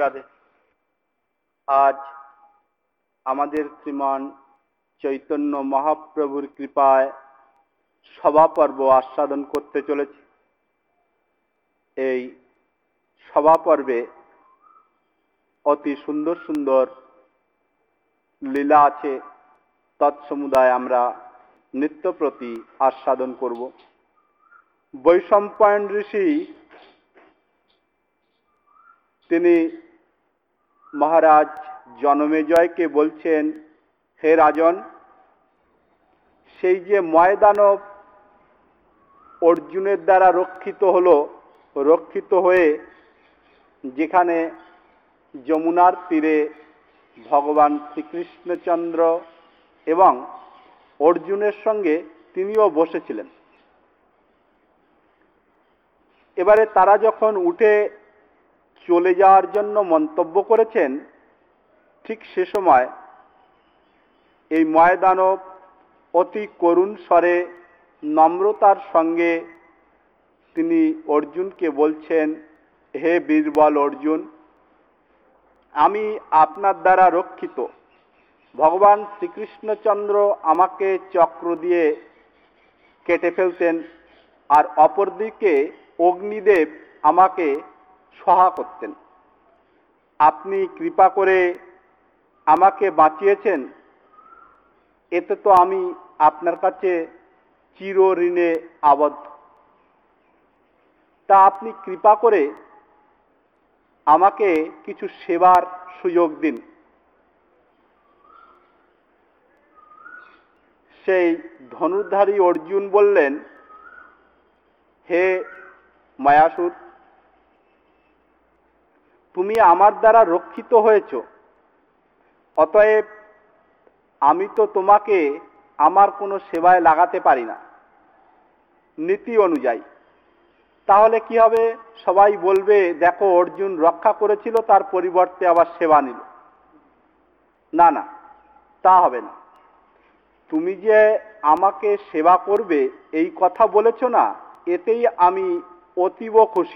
রাধে। আজ আমাদের শ্রীমান চৈতন্য মহাপ্রভুর কৃপায় সভাপর্ব আস্বাদন করতে চলেছি। এই সভাপর্বে অতি সুন্দর সুন্দর লীলা আছে, তৎসমুদায় আমরা নিত্য প্রতি আস্বাদন করব। বৈশম্পায়ন ঋষি তিনি মহারাজ জনমেজয়কে বলছেন, হে রাজন, সেই যে ময়দানব অর্জুনের দ্বারা রক্ষিত হয়ে যেখানে যমুনার তীরে ভগবান শ্রীকৃষ্ণচন্দ্র এবং অর্জুনের সঙ্গে তিনিও বসেছিলেন। এবারে তারা যখন উঠে চলে যাওয়ার জন্য মন্তব্য করেছেন, ঠিক সে সময় এই ময়দানব অতি করুণ স্বরে নম্রতার সঙ্গে তিনি অর্জুনকে বলছেন, হে বীরবল অর্জুন, আমি আপনার দ্বারা রক্ষিত। ভগবান শ্রীকৃষ্ণচন্দ্র আমাকে চক্র দিয়ে কেটে ফেলতেন, আর অপরদিকে অগ্নিদেব আমাকে সহায় করতেন। আপনি কৃপা করে আমাকে বাঁচিয়েছেন, এতে তো আমি আপনার কাছে চির ঋণে আবদ্ধ। তা আপনি কৃপা করে আমাকে কিছু সেবার সুযোগ দিন। সেই ধনুর্ধারী অর্জুন বললেন, হে মায়াসুর, তুমি আমার দ্বারা রক্ষিত হয়েছ, অতএব আমি তো তোমাকে আমার কোনো সেবায় লাগাতে পারি না নীতি অনুযায়ী। তাহলে কি হবে? সবাই বলবে, দেখো অর্জুন রক্ষা করেছিল, তার পরিবর্তে আবার সেবা নিল। না না, তা হবে না। তুমি যে আমাকে সেবা করবে এই কথা বলেছ না, এতেই আমি অতীব খুশি।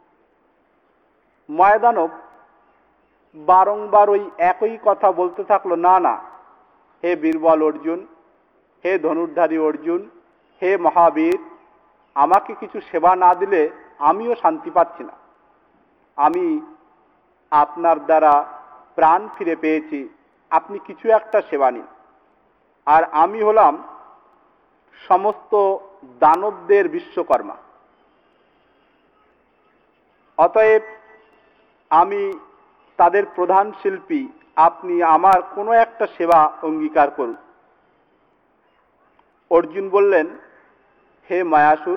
ময়দানব বারংবার ওই একই কথা বলতে থাকলো, না না, হে বীরবল অর্জুন, হে ধনুর্ধারী অর্জুন, হে মহাবীর, আমাকে কিছু সেবা না দিলে আমিও শান্তি পাচ্ছি না। আমি আপনার দ্বারা প্রাণ ফিরে পেয়েছি, আপনি কিছু একটা সেবা নিন। আর আমি হলাম সমস্ত দানবদের বিশ্বকর্মা, অতএব আমি তাদের প্রধান শিল্পী, আপনি আমার কোনো একটা সেবা অঙ্গীকার করুন। অর্জুন বললেন, হে মায়াসুর,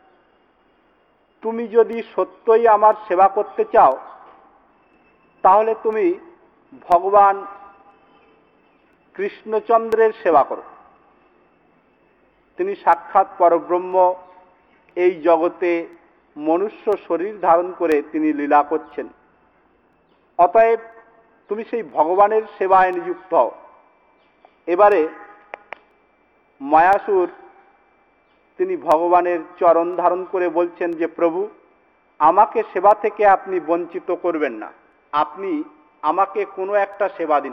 তুমি যদি সত্যই আমার সেবা করতে চাও, তাহলে তুমি ভগবান কৃষ্ণচন্দ্রের সেবা করো। তিনি সাক্ষাৎ পরব্রহ্ম, এই জগতে মনুষ্য শরীর ধারণ করে তিনি লীলা করছেন। অতএব তুমি সেই ভগবানের সেবায় নিযুক্ত হও। এবারে মায়াসুর তিনি ভগবানের চরণ ধারণ করে বলছেন যে, প্রভু, আমাকে সেবা থেকে আপনি বঞ্চিত করবেন না, আপনি আমাকে কোনো একটা সেবা দিন।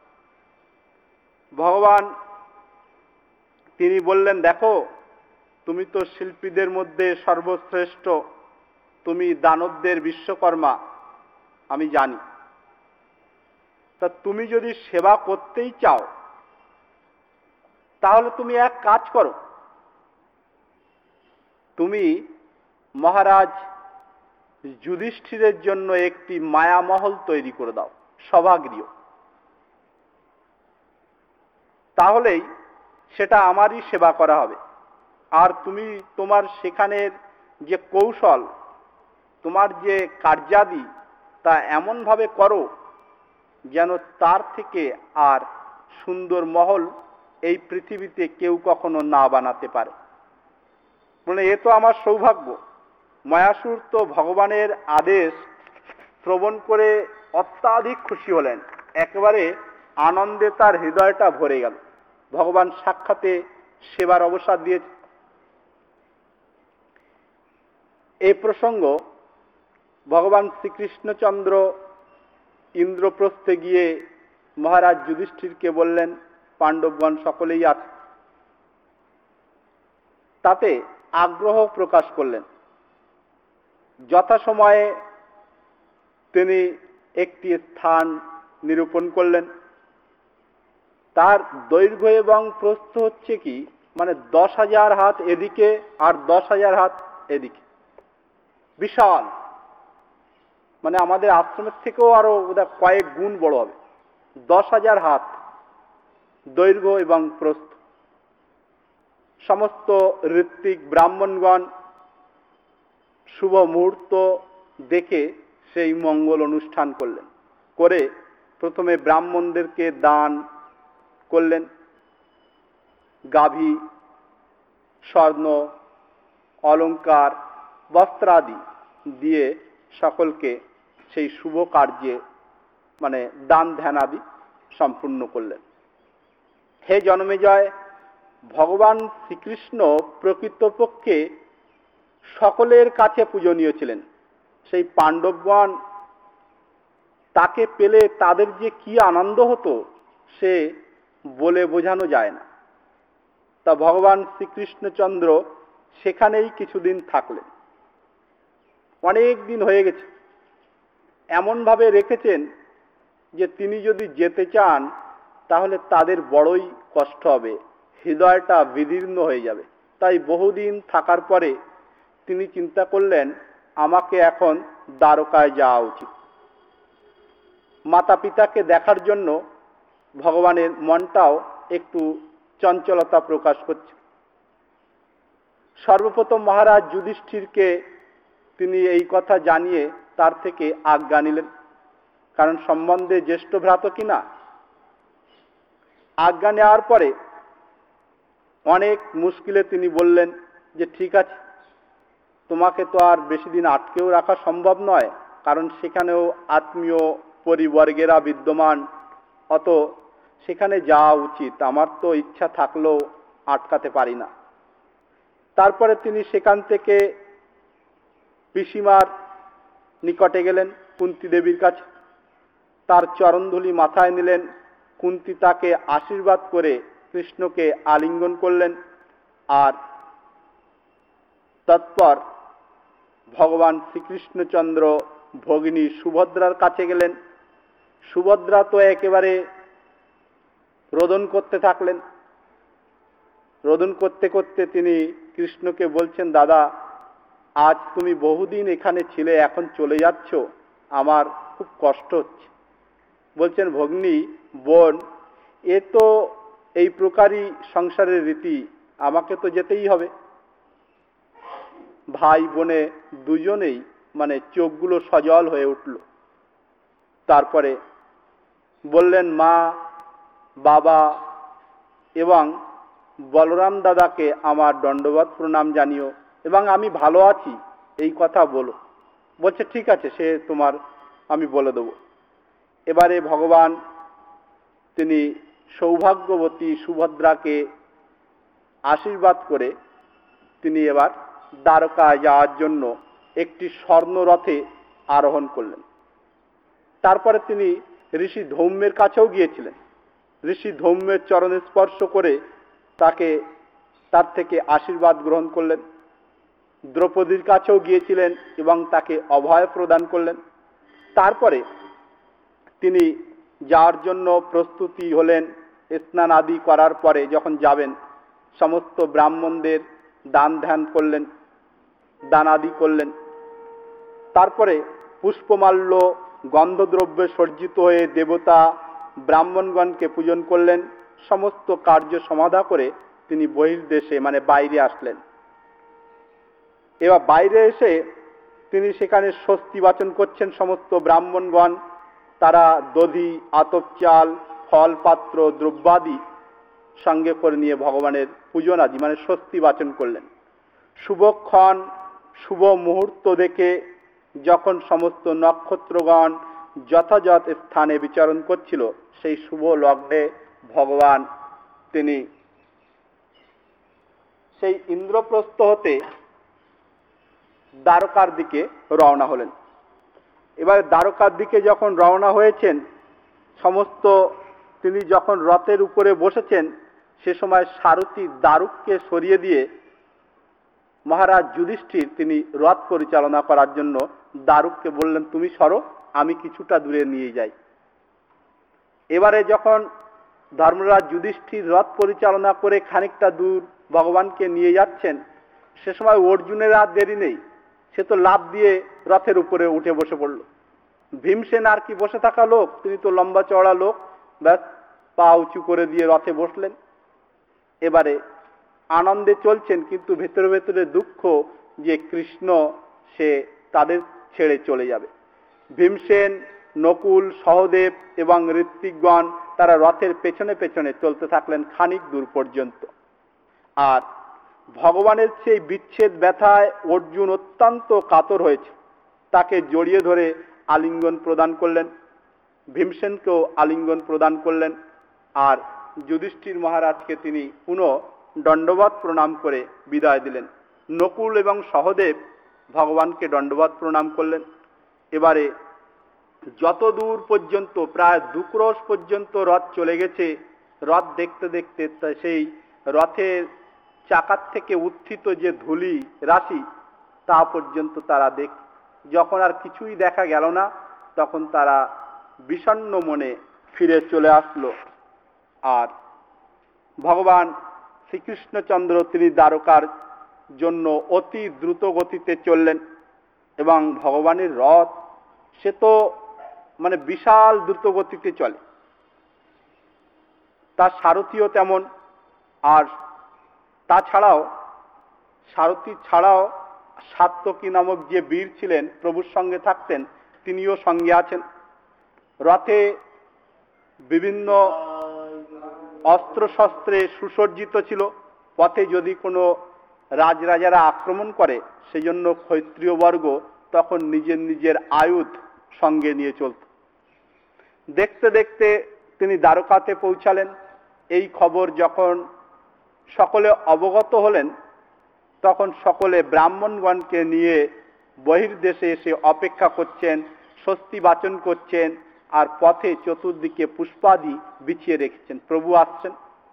ভগবান তিনি বললেন, দেখো, তুমি তো শিল্পীদের মধ্যে সর্বশ্রেষ্ঠ, তুমি দানবদের বিশ্বকর্মা, আমি জানি। তা তুমি যদি সেবা করতেই চাও, তাহলে তুমি এক কাজ করো, তুমি মহারাজ যুধিষ্ঠিরের জন্য একটি মায়ামহল তৈরি করে দাও, সভাগৃহ। তাহলেই সেটা আমারই সেবা করা হবে। আর তুমি তোমার সেখানের যে কৌশল, তোমার যে কার্যাদি, তা এমনভাবে করো যেন তার থেকে আর সুন্দর মহল এই পৃথিবীতে কেউ কখনো না বানাতে পারে। মানে এ তো আমার সৌভাগ্য। মায়াসুর তো ভগবানের আদেশ শ্রবণ করে অত্যাধিক খুশি হলেন, একেবারে আনন্দে তার হৃদয়টা ভরে গেল। ভগবান সাক্ষাতে সেবার অবসর দিয়েছে। এই প্রসঙ্গ ভগবান শ্রীকৃষ্ণচন্দ্র ইন্দ্রপ্রস্থে গিয়ে মহারাজ যুধিষ্ঠিরকে বললেন পাণ্ডবগণ সকলেই আছে। তাতে আগ্রহ প্রকাশ করলেন। যথাসময়ে তিনি একটি স্থান নিরূপণ করলেন। তার দৈর্ঘ্য এবং প্রস্থ হচ্ছে কি, মানে 10,000 হাত এদিকে আর 10,000 হাত এদিকে, বিশাল, মানে আমাদের আশ্রমের থেকেও আরো কয়েক গুণ বড় হবে। 10,000 হাত দৈর্ঘ্য এবং প্রস্থ। সমস্ত ঋত্বিক ব্রাহ্মণগণ শুভ মুহূর্ত দেখে সেই মঙ্গল অনুষ্ঠান করলেন। করে প্রথমে ব্রাহ্মণদেরকে দান করলেন, গাভী, স্বর্ণ, অলঙ্কার, বস্ত্রাদি দিয়ে সকলকে সেই শুভ কার্যে মানে দান ধ্যানাদি সম্পূর্ণ করলেন। হে জনমেজয়, ভগবান শ্রীকৃষ্ণ প্রকৃতপক্ষে সকলের কাছে পূজনীয় ছিলেন। সেই পাণ্ডবগণ তাকে পেলে তাদের যে কি আনন্দ হতো সে বলে বোঝানো যায় না। তা ভগবান শ্রীকৃষ্ণচন্দ্র সেখানেই কিছুদিন থাকলেন। অনেক দিন হয়ে গেছে। এমনভাবে রেখেছেন যে তিনি যদি যেতে চান তাহলে তাদের বড়ই কষ্ট হবে, হৃদয়টা বিদীর্ণ হয়ে যাবে। তাই বহুদিন থাকার পরে তিনি চিন্তা করলেন আমাকে এখন দ্বারকায় যাওয়া উচিত। মাতা পিতাকে দেখার জন্য ভগবানের মনটাও একটু চঞ্চলতা প্রকাশ করছে। সর্বপ্রথম মহারাজ যুধিষ্ঠিরকে তিনি এই কথা জানিয়ে তার থেকে আজ্ঞা নিলেন, কারণ সম্বন্ধে জ্যেষ্ঠ ভ্রাত কিনা। আজ্ঞা নেওয়ার পরে অনেক মুশকিলে তিনি বললেন যে ঠিক আছে, তোমাকে তো আর বেশি দিন আটকেও রাখা সম্ভব নয়, কারণ সেখানেও আত্মীয় পরিবর্গেরা বিদ্যমান, অত সেখানে যাওয়া উচিত। আমার তো ইচ্ছা থাকলেও আটকাতে পারি না। তারপরে তিনি সেখান থেকে পিসিমার নিকটে গেলেন, কুন্তী দেবীর কাছে। তার চরণধূলি মাথায় নিলেন। কুন্তী তাকে আশীর্বাদ করে কৃষ্ণকে আলিঙ্গন করলেন। আর তৎপর ভগবান শ্রীকৃষ্ণচন্দ্র ভগিনী সুভদ্রার কাছে গেলেন। সুভদ্রা তো একেবারে রোদন করতে থাকলেন। রোদন করতে করতে তিনি কৃষ্ণকে বলছেন, দাদা আজ তুমি বহুদিন এখানে ছিলে, এখন চলে যাচ্ছ, আমার খুব কষ্ট হচ্ছে। বলছেন, ভগ্নী বোন, এ তো এই প্রকারই সংসারের রীতি, আমাকে তো যেতেই হবে। ভাই বোনে দুজনেই মানে চোখগুলো সজল হয়ে উঠল। তারপরে বললেন, মা, বাবা এবং বলরাম দাদাকে আমার দণ্ডবত প্রণাম জানিও এবং আমি ভালো আছি এই কথা বলো। বলছে ঠিক আছে, সে তোমার আমি বলে দেব। এবারে ভগবান তিনি সৌভাগ্যবতী সুভদ্রাকে আশীর্বাদ করে তিনি এবার দ্বারকায় যাওয়ার জন্য একটি স্বর্ণরথে আরোহণ করলেন। তারপরে তিনি ঋষি ধৌম্যের কাছেও গিয়েছিলেন। ঋষি ধৌম্যের চরণে স্পর্শ করে তার থেকে আশীর্বাদ গ্রহণ করলেন। দ্রৌপদীর কাছেও গিয়েছিলেন এবং তাকে অভয় প্রদান করলেন। তারপরে তিনি যাওয়ার জন্য প্রস্তুতি হলেন। স্নান আদি করার পরে যখন যাবেন, সমস্ত ব্রাহ্মণদের দান ধ্যান করলেন, দানাদি করলেন। তারপরে পুষ্পমাল্য গন্ধদ্রব্যে সজ্জিত হয়ে দেবতা ব্রাহ্মণগণকে পূজন করলেন। সমস্ত কার্য সমাধা করে তিনি বহির্দেশে মানে বাইরে আসলেন। এবার বাইরে এসে তিনি সেখানে স্বস্তি বাচন করছেন। সমস্ত ব্রাহ্মণগণ তারা দধি, আতপ চাল, ফল পাত্র, দ্রব্যাদি সঙ্গে করে নিয়ে ভগবানের পূজন আদি মানে স্বস্তি বাচন করলেন। শুভক্ষণ শুভ মুহূর্ত দেখে যখন সমস্ত নক্ষত্রগণ যথাযথ স্থানে বিচরণ করছিল, সেই শুভ লগ্নে ভগবান তিনি সেই ইন্দ্রপ্রস্থ হতে দ্বারকার দিকে রওনা হলেন। এবার দ্বারকার দিকে যখন রওনা হয়েছেন, সমস্ত তিনি যখন রথের উপরে বসেছেন, সে সময় সারথি দারুককে সরিয়ে দিয়ে মহারাজ যুধিষ্ঠির তিনি রথ পরিচালনা করার জন্য দারুককে বললেন, তুমি সরো, আমি কিছুটা দূরে নিয়ে যাই। এবারে যখন ধর্মরাজ যুধিষ্ঠির রথ পরিচালনা করে খানিকটা দূর ভগবানকে নিয়ে যাচ্ছেন, সে সময় অর্জুনের আর দেরি নেই, সে তো লাফ দিয়ে রথের উপরে উঠে বসে পড়ল। ভীমসেন আর কি বসে থাকা লোক, তিনি তো লম্বা চওড়া লোক, ব্যাস পা উঁচু করে দিয়ে রথে বসলেন। এবারে আনন্দে চলছেন, কিন্তু ভেতরে ভেতরে দুঃখ যে কৃষ্ণ সে তাদের ছেড়ে চলে যাবে। ভীমসেন, নকুল, সহদেব এবং ঋত্বিকগণ তারা রথের পেছনে পেছনে চলতে থাকলেন খানিক দূর পর্যন্ত। আর ভগবানের সেই বিচ্ছেদ ব্যথায় অর্জুন অত্যন্ত কাতর হয়েছে, তাকে জড়িয়ে ধরে আলিঙ্গন প্রদান করলেন, ভীমসেনকেও আলিঙ্গন প্রদান করলেন। আর যুধিষ্ঠির মহারাজকে তিনি পুনঃ দণ্ডবত প্রণাম করে বিদায় দিলেন। নকুল এবং সহদেব ভগবানকে দণ্ডবত প্রণাম করলেন। এবারে যত দূর পর্যন্ত, প্রায় 2 ক্রোশ পর্যন্ত রথ চলে গেছে। রথ দেখতে দেখতে সেই রথের চাকার থেকে উত্থিত যে ধূলি রাশি, তা পর্যন্ত তারা যখন আর কিছুই দেখা গেল না, তখন তারা বিষণ্ণ মনে ফিরে চলে আসলো। আর ভগবান শ্রীকৃষ্ণচন্দ্র তিনি দ্বারকার জন্য অতি দ্রুত গতিতে চললেন, এবং ভগবানের রথ সে তো মানে বিশাল দ্রুত গতিতে চলে, তার সারথিও তেমন। আর তাছাড়াও সারথি ছাড়াও সাত্যকী নামক যে বীর ছিলেন, প্রভুর সঙ্গে থাকতেন, তিনিও সঙ্গে আছেন। রথে বিভিন্ন অস্ত্র শস্ত্রে সুসজ্জিত ছিল। পথে যদি কোনো রাজরাজারা আক্রমণ করে, সেজন্য ক্ষত্রিয় বর্গ তখন নিজের নিজের আয়ুধ সঙ্গে নিয়ে চলত। দেখতে দেখতে তিনি দ্বারকাতে পৌঁছালেন। এই খবর যখন সকলে অবগত হলেন, তখন সকলে ব্রাহ্মণগণকে নিয়ে বহির্দেশে এসে অপেক্ষা করছেন, স্বস্তি বাচন করছেন, আর পথে চতুর্দিকে পুষ্পাদি বিছিয়ে রেখেছেন, প্রভু আসছেন।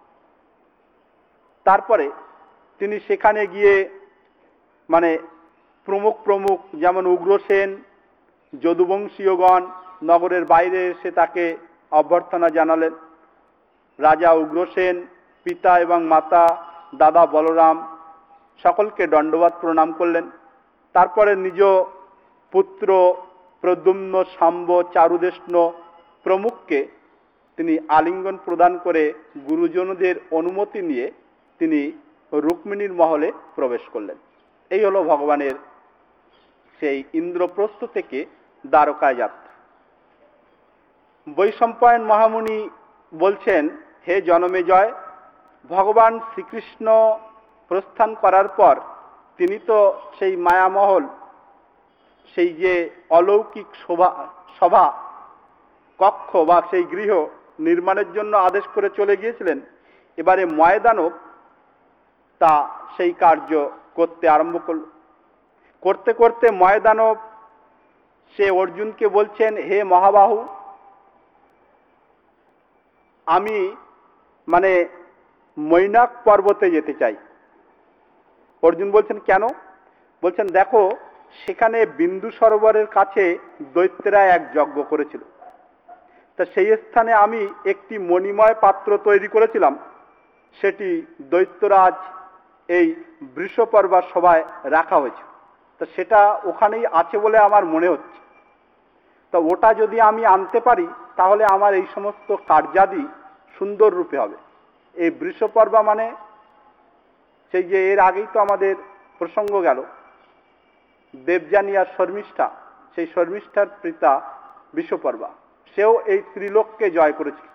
তারপরে তিনি সেখানে গিয়ে মানে প্রমুখ যেমন উগ্রসেন, যদুবংশীয়গণ নগরের বাইরে এসে তাকে অভ্যর্থনা জানালেন। রাজা উগ্রসেন, পিতা এবং মাতা, দাদা বলরাম সকলকে দণ্ডবত প্রণাম করলেন। তারপরে নিজ পুত্র প্রদ্যুম্ন, শাম্ব, চারুদেষ্ণ প্রমুখকে তিনি আলিঙ্গন প্রদান করে গুরুজনদের অনুমতি নিয়ে তিনি রুক্মিণীর মহলে প্রবেশ করলেন। এই হলো ভগবানের সেই ইন্দ্রপ্রস্থ থেকে দ্বারকায় যাত্রা। বৈশম্পায়ন মহামুনি বলছেন, হে জনমেজয়, ভগবান শ্রীকৃষ্ণ প্রস্থান করার পর তিনি তো সেই মায়ামহল, সেই যে অলৌকিক সভা কক্ষ বা সেই গৃহ নির্মাণের জন্য আদেশ করে চলে গিয়েছিলেন। এবারে ময়দানব তা সেই কার্য করতে আরম্ভ করল। করতে করতে ময়দানব সে অর্জুনকে বলছেন, হে মহাবাহু, আমি মানে মৈনাক পর্বতে যেতে চাই। অর্জুন বলছেন, কেন? বলছেন, দেখো সেখানে বিন্দু সরোবরের কাছে দৈত্যেরা এক যজ্ঞ করেছিল, তা সেই স্থানে আমি একটি মণিময় পাত্র তৈরি করেছিলাম, সেটি দৈত্যরাজ এই বৃষপর্বা সভায় রাখা হয়েছে। তা সেটা ওখানেই আছে বলে আমার মনে হচ্ছে। তা ওটা যদি আমি আনতে পারি, তাহলে আমার এই সমস্ত কার্যাদি সুন্দর রূপে হবে। এই বৃষপর্বা মানে সেই যে এর আগেই তো আমাদের প্রসঙ্গ গেল, দেবযানী আর শর্মিষ্ঠা, সেই শর্মিষ্ঠার পিতা বৃষপর্বা, সেও এই ত্রিলোককে জয় করেছিল।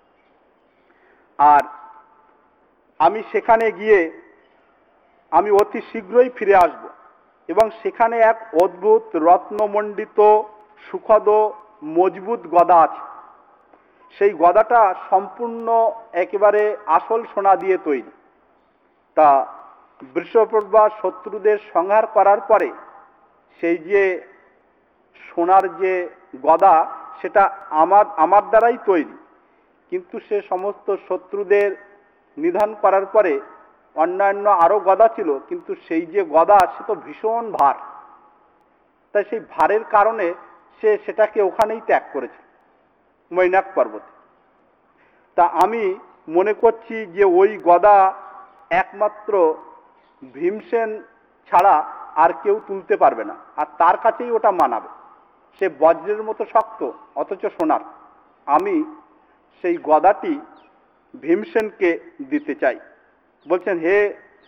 আর আমি সেখানে গিয়ে আমি অতি শীঘ্রই ফিরে আসব, এবং সেখানে এক অদ্ভুত রত্নমণ্ডিত সুখদ মজবুত গদা আছে। সেই গদাটা সম্পূর্ণ একেবারে আসল সোনা দিয়ে তৈরি। তা বৃষপর্বা শত্রুদের সংহার করার পরে সেই যে সোনার যে গদা সেটা আমার দ্বারাই তৈরি, কিন্তু সে সমস্ত শত্রুদের নিধন করার পরে অন্যান্য আরো গদা ছিল, কিন্তু সেই যে গদা সে তো ভীষণ ভার, তাই সেই ভারের কারণে সে সেটাকে ওখানেই ত্যাগ করেছে মৈনাক পর্বতে। তা আমি মনে করছি যে ওই গদা একমাত্র ভীমসেন ছাড়া আর কেউ তুলতে পারবে না, আর তার কাছেই ওটা মানাবে। সে বজ্রের মতো শক্ত অথচ সোনার। আমি সেই গদাটি ভীমসেনকে দিতে চাই। বলছেন হে,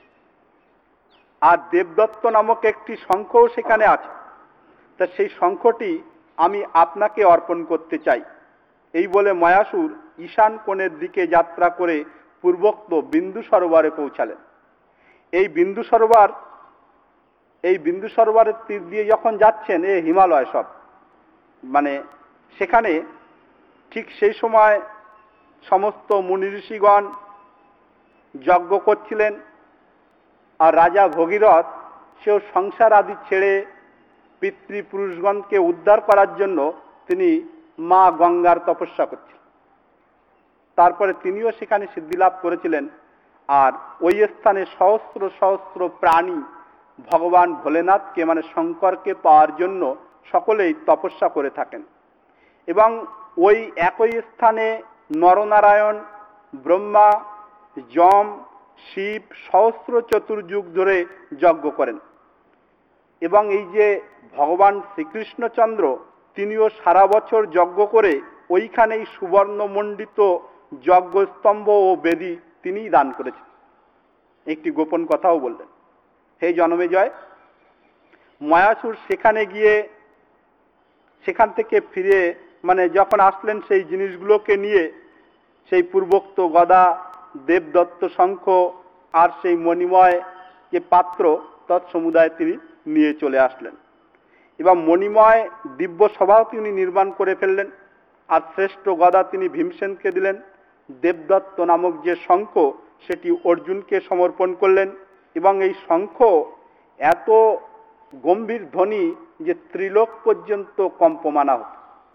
আর দেবদত্ত নামক একটি শঙ্খও সেখানে আছে, তা সেই শঙ্খটি আমি আপনাকে অর্পণ করতে চাই। এই বলে ময়াসুর ঈশান কোণের দিকে যাত্রা করে পূর্বোক্ত বিন্দু সরোবরে পৌঁছালেন। এই বিন্দু সরোবরের তীর দিয়ে যখন যাচ্ছেন, এ হিমালয় সব, মানে সেখানে ঠিক সেই সময় সমস্ত মুনি ঋষিগণ যজ্ঞ করছিলেন, আর রাজা ভগীরথ সেও সংসার আদি ছেড়ে পিতৃপুরুষগণকে উদ্ধার করার জন্য তিনি মা গঙ্গার তপস্যা করছিলেন। তারপরে তিনিও সেখানে সিদ্ধিলাভ করেছিলেন। আর ওই স্থানে সহস্র সহস্র প্রাণী ভগবান ভোলেনাথকে মানে শঙ্করকে পাওয়ার জন্য সকলেই তপস্যা করে থাকেন। এবং ওই একই স্থানে নরনারায়ণ, ব্রহ্মা, যম, শিব সহস্র চতুর্যুগ ধরে যজ্ঞ করেন। এবং এই যে ভগবান শ্রীকৃষ্ণচন্দ্র, তিনিও সারা বছর যজ্ঞ করে ওইখানেই সুবর্ণমণ্ডিত যজ্ঞস্তম্ভ ও বেদী তিনিই দান করেছেন। একটি গোপন কথাও বললেন। হে জনমেজয়, ময়াসুর সেখানে গিয়ে সেখান থেকে ফিরে মানে যখন আসলেন সেই জিনিসগুলোকে নিয়ে, সেই পূর্বোক্ত গদা, দেবদত্ত শঙ্খ আর সেই মণিময় যে পাত্র তৎসমুদায় তিনি নিয়ে চলে আসলেন। এবং মণিময় দিব্য সভাও তিনি নির্মাণ করে ফেললেন। আর শ্রেষ্ঠ গদা তিনি ভীমসেনকে দিলেন। দেবদত্ত নামক যে শঙ্খ সেটি অর্জুনকে সমর্পণ করলেন। এবং এই শঙ্খ এত গম্ভীর ধ্বনি যে ত্রিলোক পর্যন্ত কম্পমানা হতো।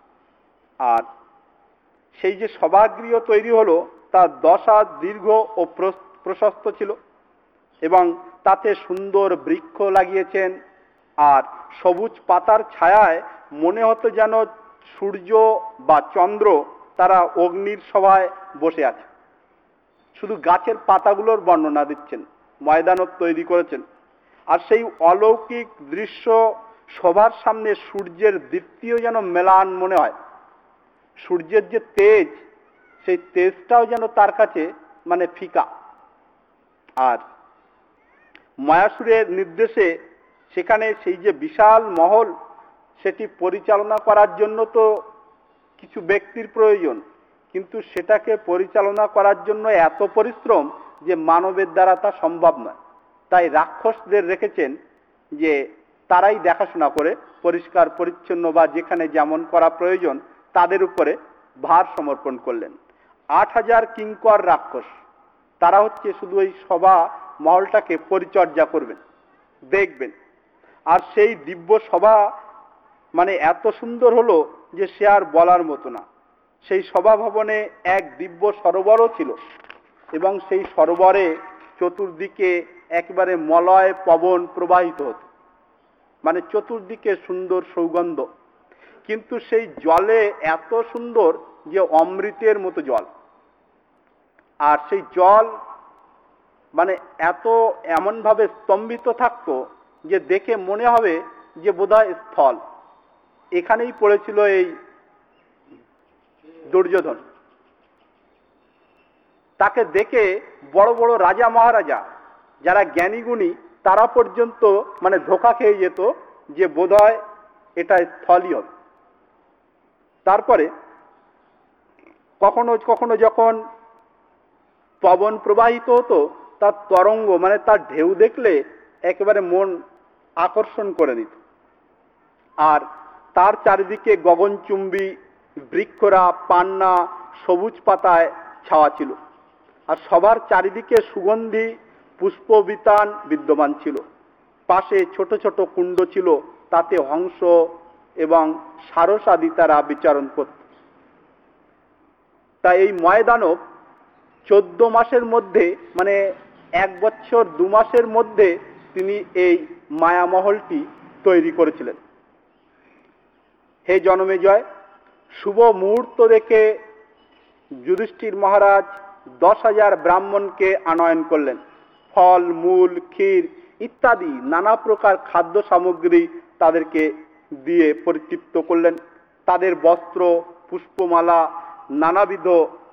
আর সেই যে সভাগৃহ তৈরি হলো তা 10 হাত দীর্ঘ ও প্রশস্ত ছিল, এবং তাতে সুন্দর বৃক্ষ লাগিয়েছেন। আর সবুজ পাতার ছায়ায় মনে হতো যেন সূর্য বা চন্দ্র তারা অগ্নির সভায় বসে আছে। শুধু গাছের পাতাগুলোর বর্ণনা দিচ্ছেন, ময়দানত তৈরি করেছেন। আর সেই অলৌকিক দৃশ্য সবার সামনে সূর্যের দীপ্তিও যেন মেলান মনে হয়। সূর্যের যে তেজ, সেই তেজটাও যেন তার কাছে মানে ফিকা। আর ময়াসুরের নির্দেশে সেখানে সেই যে বিশাল মহল, সেটি পরিচালনা করার জন্য তো কিছু ব্যক্তির প্রয়োজন, কিন্তু সেটাকে পরিচালনা করার জন্য এত পরিশ্রম যে মানবের দ্বারা তা সম্ভব নয়। তাই রাক্ষসদের রেখেছেন যে তারাই দেখাশোনা করে পরিষ্কার পরিচ্ছন্ন বা যেখানে যেমন করা প্রয়োজন তাদের উপরে ভার সমর্পণ করলেন। 8000 কিঙ্কর রাক্ষস, তারা হচ্ছে শুধু এই সভা মহলটাকে পরিচর্যা করবেন, দেখবেন। আর সেই দিব্য সভা মানে এত সুন্দর হলো যে সে আর বলার মতো না। সেই সভা ভবনে এক দিব্য সরোবরও ছিল, এবং সেই সরোবরে চতুর্দিকে একেবারে মলয় পবন প্রবাহিত হতো, মানে চতুর্দিকে সুন্দর সৌগন্ধ। কিন্তু সেই জলে এত সুন্দর যে অমৃতের মতো জল। আর সেই জল মানে এমনভাবে স্তম্ভিত থাকতো যে দেখে মনে হবে যে বোধহয় স্থল। এখানেই পড়েছিল এই দুর্যোধন। তাকে দেখে বড় বড় রাজা মহারাজা যারা জ্ঞানীগুণী তারা পর্যন্ত মানে ধোঁকা খেয়ে যেত যে বোধহয় এটা স্থলই হবে। তারপরে কখনো কখনো যখন পবন প্রবাহিত হতো, তার তরঙ্গ মানে তার ঢেউ দেখলে একেবারে মন আকর্ষণ করে দিত। আর তার চারিদিকে গগনচুম্বী বৃক্ষরা পান্না সবুজ পাতায় ছাওয়া ছিল। আর সবার চারিদিকে সুগন্ধি পুষ্পবিতান বিদ্যমান ছিল। পাশে ছোট ছোট কুণ্ড ছিল, তাতে হংস, এবং সারস আদি তারা বিচরণ করত। তাই এই ময়দানব 14 মাসের মধ্যে, মানে 1 বছর 2 মাসের মধ্যে তিনি এই মায়ামহলটি তৈরি করেছিলেন। হে জনমেজয়, শুভ মুহূর্ত দেখে যুধিষ্ঠির মহারাজ 10,000 ব্রাহ্মণকে আনয়ন করলেন। ফল, মূল, ক্ষীর ইত্যাদি নানা প্রকার খাদ্য সামগ্রী তাদেরকে দিয়ে পরিতৃপ্ত করলেন। তাদের বস্ত্র, পুষ্পমালা, নানাবিধ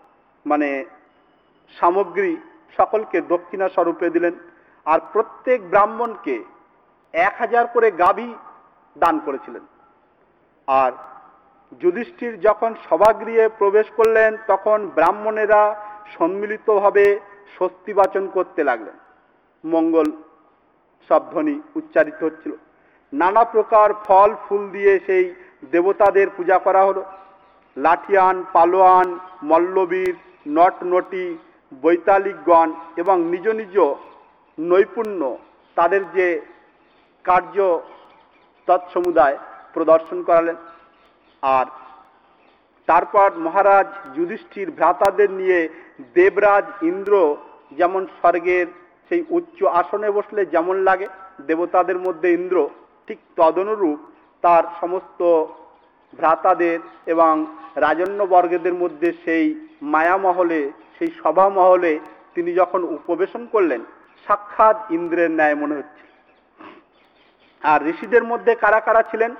সামগ্রী সকলকে দক্ষিণা স্বরূপে দিলেন। আর প্রত্যেক ব্রাহ্মণকে 1000 করে গাভী দান করেছিলেন। আর যুধিষ্ঠির যখন সভাগৃহে প্রবেশ করলেন তখন ব্রাহ্মণেরা সম্মিলিতভাবে স্বস্তি বাচন করতে লাগলেন। মঙ্গল শব্দধ্বনি উচ্চারিত হচ্ছিল। নানা প্রকার ফল ফুল দিয়ে সেই দেবতাদের পূজা করা হলো। লাঠিয়ান, পালোয়ান, মল্লবীর, নটনটি, বৈতালিকগণ এবং নিজ নিজ নৈপুণ্য, তাদের যে কার্য তৎসমুদায় প্রদর্শন করালেন। আর তারপর মহারাজ যুধিষ্ঠির ভ্রাতাদের নিয়ে দেবরাজ ইন্দ্র যেমন স্বর্গের সেই উচ্চ আসনে বসলে যেমন লাগে দেবতাদের মধ্যে ইন্দ্র, ঠিক তদনুরূপ তার সমস্ত ভ্রাতাদের এবং রাজন্যবর্গদের মধ্যে সেই মায়ামহলে, সেই সভামহলে তিনি যখন উপবেশন করলেন, সাক্ষাৎ ইন্দ্রের ন্যায় মনে হচ্ছে। আর ঋষিদের মধ্যে কারা কারা ছিলেন?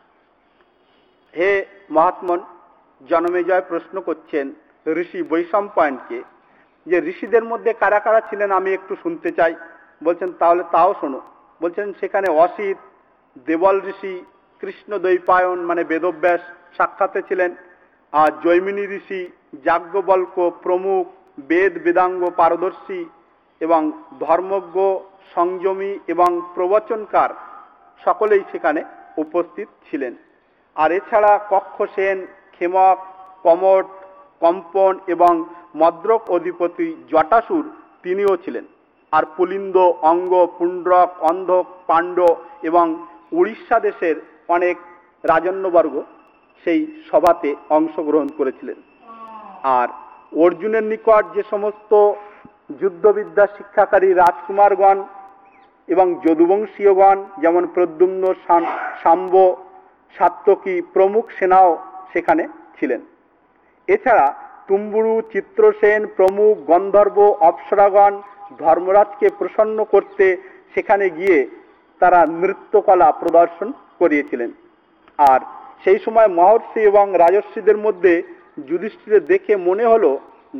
হে মহাত্মন, জনমেজয় প্রশ্ন করছেন ঋষি বৈশম্পায়নকে যে ঋষিদের মধ্যে কারা কারা ছিলেন আমি একটু শুনতে চাই। বলছেন তাহলে তাও শোনো। বলছেন সেখানে অসিত, দেবল ঋষি, কৃষ্ণদ্বৈপায়ন বেদব্যাস সাক্ষাতে ছিলেন, আর জৈমিনী ঋষি, যাজ্ঞবল্ক প্রমুখ বেদ বেদাঙ্গ পারদর্শী এবং ধর্মজ্ঞ, সংযমী এবং প্রবচনকার সকলেই সেখানে উপস্থিত ছিলেন। আর এছাড়া কক্ষসেন, ক্ষেমক, কমট, কম্পন এবং মদ্রক অধিপতি জটাসুর তিনিও ছিলেন। আর পুলিন্দ, অঙ্গ, পুণ্ড্রক, অন্ধক, পাণ্ড এবং উড়িষ্যা দেশের অনেক রাজন্যবর্গ সেই সভাতে অংশগ্রহণ করেছিলেন। আর অর্জুনের নিকট যে সমস্ত যুদ্ধবিদ্যা শিক্ষাকারী রাজকুমারগণ এবং যদুবংশীয়গণ যেমন প্রদ্যুম্ন, শাম্ব, সাত্যকী প্রমুখ সেনাও সেখানে ছিলেন। এছাড়া তুম্বুরু, চিত্রসেন প্রমুখ গন্ধর্ব অপ্সরাগণ ধর্মরাজকে প্রসন্ন করতে সেখানে গিয়ে তারা নৃত্যকলা প্রদর্শন করিয়েছিলেন। আর সেই সময় মহর্ষি এবং রাজর্ষিদের মধ্যে যুধিষ্ঠিরের দেখে মনে হলো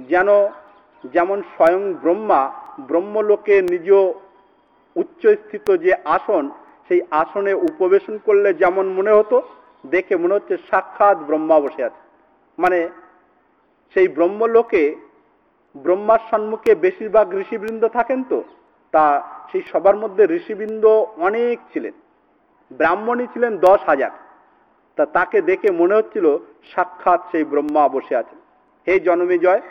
যেমন স্বয়ং ব্রহ্মলোকে নিজ উচ্চস্থিত যে আসন, সেই আসনে উপবেশন করলে যেমন মনে হতো, দেখে মনে হচ্ছে সাক্ষাৎ ব্রহ্মা বসে আছে। সেই ব্রহ্মলোকে ব্রহ্মার সম্মুখে বেশিরভাগ ঋষিবৃন্দ থাকেন, তো তা সেই সবার মধ্যে ঋষিবৃন্দ অনেক ছিলেন, ব্রাহ্মণই ছিলেন 10,000। তাকে দেখে মনে হচ্ছিল সাক্ষাৎ সেই ব্রহ্মা বসে আছেন। হে জনমেজয়,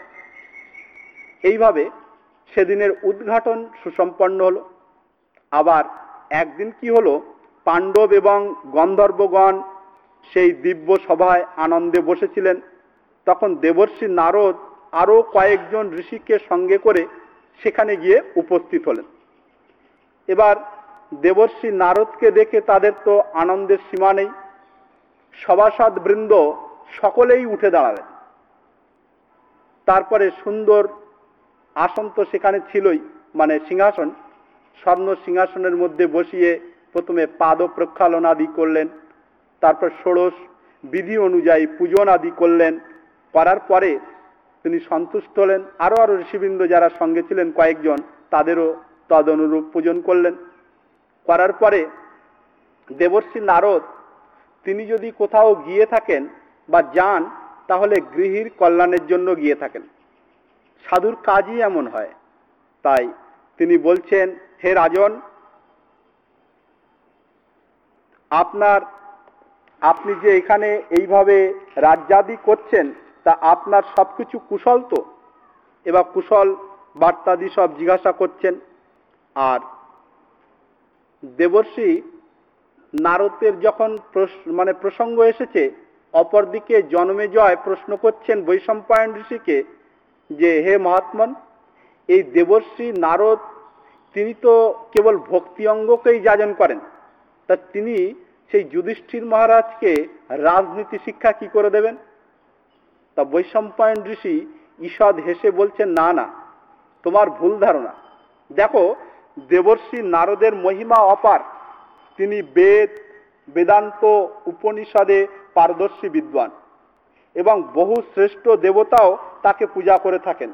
এইভাবে সেদিনের উদ্ঘাটন সুসম্পন্ন হলো। আবার একদিন কি হলো, পাণ্ডব এবং গন্ধর্বগণ সেই দিব্য সভায় আনন্দে বসেছিলেন। তখন দেবর্ষি নারদ আরো কয়েকজন ঋষিকে সঙ্গে করে সেখানে গিয়ে উপস্থিত হলেন। এবার দেবর্ষি নারদকে দেখে তাদের তো আনন্দের সীমা নেই। সভাসদ বৃন্দ সকলেই উঠে দাঁড়ালেন। তারপরে সুন্দর আসন তো সেখানে ছিলই, সিংহাসন, স্বর্ণ সিংহাসনের মধ্যে বসিয়ে প্রথমে পাদ প্রক্ষালন আদি করলেন। তারপর ষোড়শ বিধি অনুযায়ী পূজন আদি করলেন। করার পরে তিনি সন্তুষ্ট হলেন। আরো ঋষিবৃন্দ যারা সঙ্গে ছিলেন কয়েকজন, তাদেরও তদনুরূপ পূজন করলেন। করার পরে দেবর্ষি নারদ তিনি যদি কোথাও গিয়ে থাকেন বা যান, তাহলে গৃহীর কল্যাণের জন্য গিয়ে থাকেন। সাধুর কাজই এমন হয়। তাই তিনি বলছেন, হে রাজন, আপনি যে এখানে এইভাবে রাজ্যাদি করছেন, তা আপনার সবকিছু কুশল তো? এবার কুশল বার্তাদি সব জিজ্ঞাসা করছেন। আর দেবর্ষি নারদের যখন প্রসঙ্গ এসেছে, অপরদিকে জনমেজয় প্রশ্ন করছেন বৈশম্পায়ন ঋষিকে যে হে মহাত্মন, এই দেবর্ষি নারদ তিনি তো কেবল ভক্তি অঙ্গকেই যাজন করেন, তা তিনি সেই যুধিষ্ঠির মহারাজকে রাজনীতি শিক্ষা কি করে দেবেন? তা বৈশম্পায়ন ঋষি ঈষৎ হেসে বলছেন, না না, তোমার ভুল ধারণা। দেখো, দেবর্ষি নারদের মহিমা অপার। তিনি বেদ, বেদান্ত, উপনিষদে পারদর্শী বিদ্বান এবং বহু শ্রেষ্ঠ দেবতাও তাকে পূজা করে থাকেন।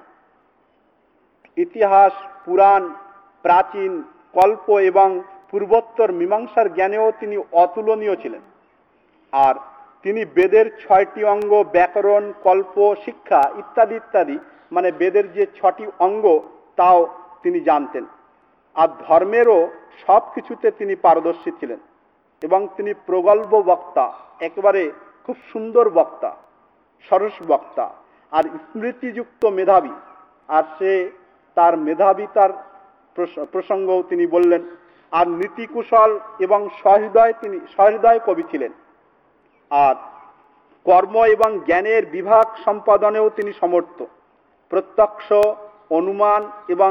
ইতিহাস, পুরাণ, প্রাচীন, কল্প এবং পূর্বোত্তর মীমাংসার জ্ঞানেও তিনি অতুলনীয় ছিলেন। আর তিনি বেদের 6টি অঙ্গ, ব্যাকরণ, কল্প, শিক্ষা ইত্যাদি ইত্যাদি, মানে বেদের যে 6টি অঙ্গ তাও তিনি জানতেন। আর ধর্মেরও সব কিছুতে তিনি পারদর্শী ছিলেন এবং তিনি প্রগল্ভ বক্তা, একেবারে খুব সুন্দর বক্তা, সরস বক্তা আর স্মৃতিযুক্ত মেধাবী। আর সে তার মেধাবিতার প্রসঙ্গও তিনি বললেন। আর নীতিকুশল এবং সহৃদয় কবি ছিলেন। আর কর্ম এবং জ্ঞানের বিভাগ সম্পাদনেও তিনি সমর্থ। প্রত্যক্ষ, অনুমান এবং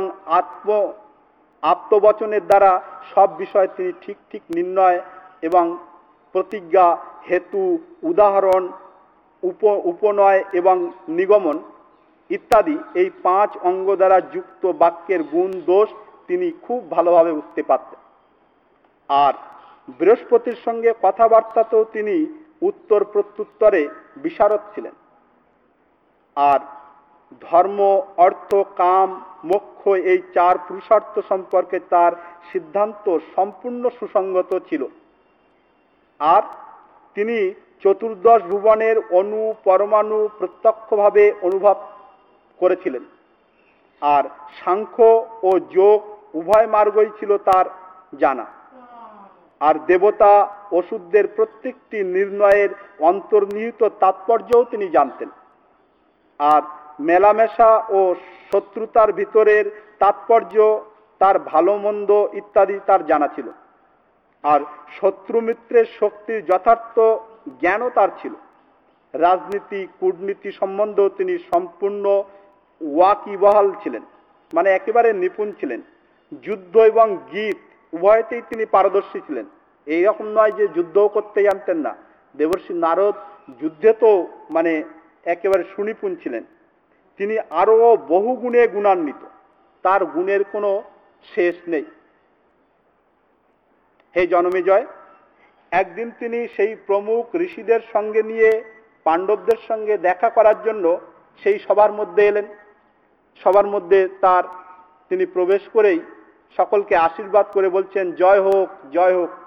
আত্মবচনের দ্বারা সব বিষয় তিনি ঠিক ঠিক নির্ণয় এবং প্রতিজ্ঞা, হেতু, উদাহরণ, উপনয় এবং নিগমন ইত্যাদি এই 5 অঙ্গ দ্বারা যুক্ত বাক্যের গুণ দোষ তিনি খুব ভালোভাবে বুঝতে পারতেন। আর বৃহস্পতির সঙ্গে কথাবার্তাতেও তিনি উত্তর প্রত্যুত্তরে বিশারদ ছিলেন। আর ধর্ম, অর্থ, কাম, মোক্ষ এই 4 পুরুষার্থ সম্পর্কে তার সিদ্ধান্ত সম্পূর্ণ সুসংগত ছিল। আর তিনি 14 ভুবনের অণু পরমাণু প্রত্যক্ষভাবে অনুভব করেছিলেন। আর সাংখ্য ও যোগ উভয় মার্গই ছিল তার জানা। আর দেবতা, অসুরদের প্রত্যেকটি নির্ণয়ের অন্তর্নিহিত তাৎপর্যও তিনি জানতেন। আর মেলামেশা ও শত্রুতার ভিতরের তাৎপর্য, তার ভালো মন্দ ইত্যাদি তার জানা ছিল। আর শত্রু মিত্রের শক্তির যথার্থ জ্ঞানও তার ছিল। রাজনীতি, কূটনীতি সম্বন্ধেও তিনি সম্পূর্ণ ওয়াকিবহাল ছিলেন, মানে একেবারে নিপুণ ছিলেন। যুদ্ধ এবং গীত উভয়তেই তিনি পারদর্শী ছিলেন। এইরকম নয় যে যুদ্ধও করতে জানতেন না। দেবর্ষি নারদ যুদ্ধে তো মানে একেবারে সুনিপুণ ছিলেন। তিনি আরো বহু গুণে গুণান্বিত, তার গুণের কোনো শেষ নেই। হে জনমেজয়, একদিন তিনি সেই প্রমুখ ঋষিদের সঙ্গে নিয়ে পাণ্ডবদের সঙ্গে দেখা করার জন্য সেই সভার মধ্যে এলেন। সবার মধ্যে তিনি প্রবেশ করেই সকলকে আশীর্বাদ করে বলছেন, জয় হোক, জয় হোক।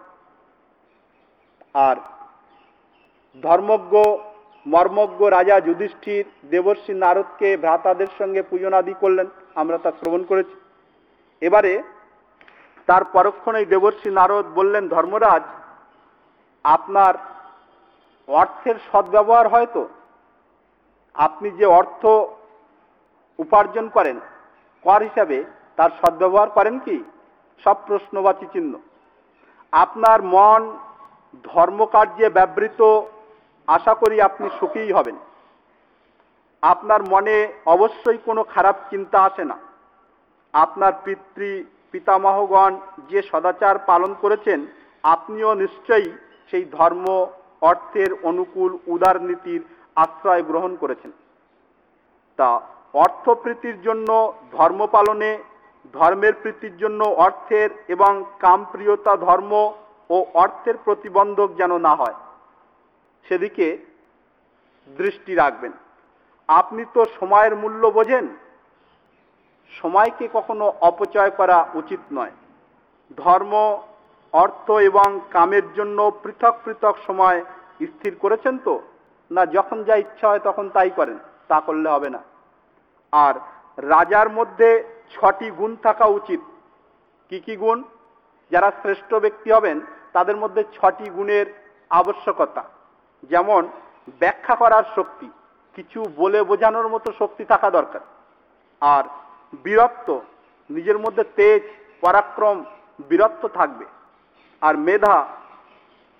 আর ধর্মজ্ঞ মর্মজ্ঞ রাজা যুধিষ্ঠির দেবর্ষি নারদকে ভ্রাতাদের সঙ্গে পূজনাদি করলেন, আমরা তা শ্রবণ করেছি। এবারে তার পরক্ষণেই দেবর্ষি নারদ বললেন, ধর্মরাজ, আপনার অর্থের সদ্ব্যবহার হয় তো? আপনি যে অর্থ উপার্জন করেন কর হিসাবে, তার সদ্ব্যবহার করেন কি? সব প্রশ্নবাচী চিহ্ন। আপনার মন ধর্মকার্যে ব্যবহৃত, আশা করি আপনি সুখী হবেন। আপনার মনে অবশ্যই কোনো খারাপ চিন্তা আসে না। আপনার পিতামহগণ যে সদাচার পালন করেছেন, আপনিও নিশ্চয়ই সেই ধর্ম অর্থের অনুকূল উদার নীতির আশ্রয় গ্রহণ করেছেন। তা অর্থপ্রীতির জন্য ধর্ম পালনে, ধর্মের প্রীতির জন্য অর্থের এবং কামপ্রিয়তা ধর্ম ও অর্থের প্রতিবন্ধক যেন না হয়, সেদিকে দৃষ্টি রাখবেন। আপনি তো সময়ের মূল্য বোঝেন। সময়কে কখনো অপচয় করা উচিত নয়। ধর্ম, অর্থ এবং কামের জন্য পৃথক পৃথক সময় স্থির করেছেন তো? না যখন যা ইচ্ছা হয় তখন তাই করেন? তা করলে হবে না। আর রাজার মধ্যে 6টি গুণ থাকা উচিত। কি কি গুণ? যারা শ্রেষ্ঠ ব্যক্তি হবেন তাদের মধ্যে 6টি গুণের আবশ্যকতা। যেমন ব্যাখ্যা করার শক্তি, কিছু বলে বোঝানোর মতো শক্তি থাকা দরকার। আর বীরত্ব, নিজের মধ্যে তেজ, পরাক্রম, বীরত্ব থাকবে। আর মেধা,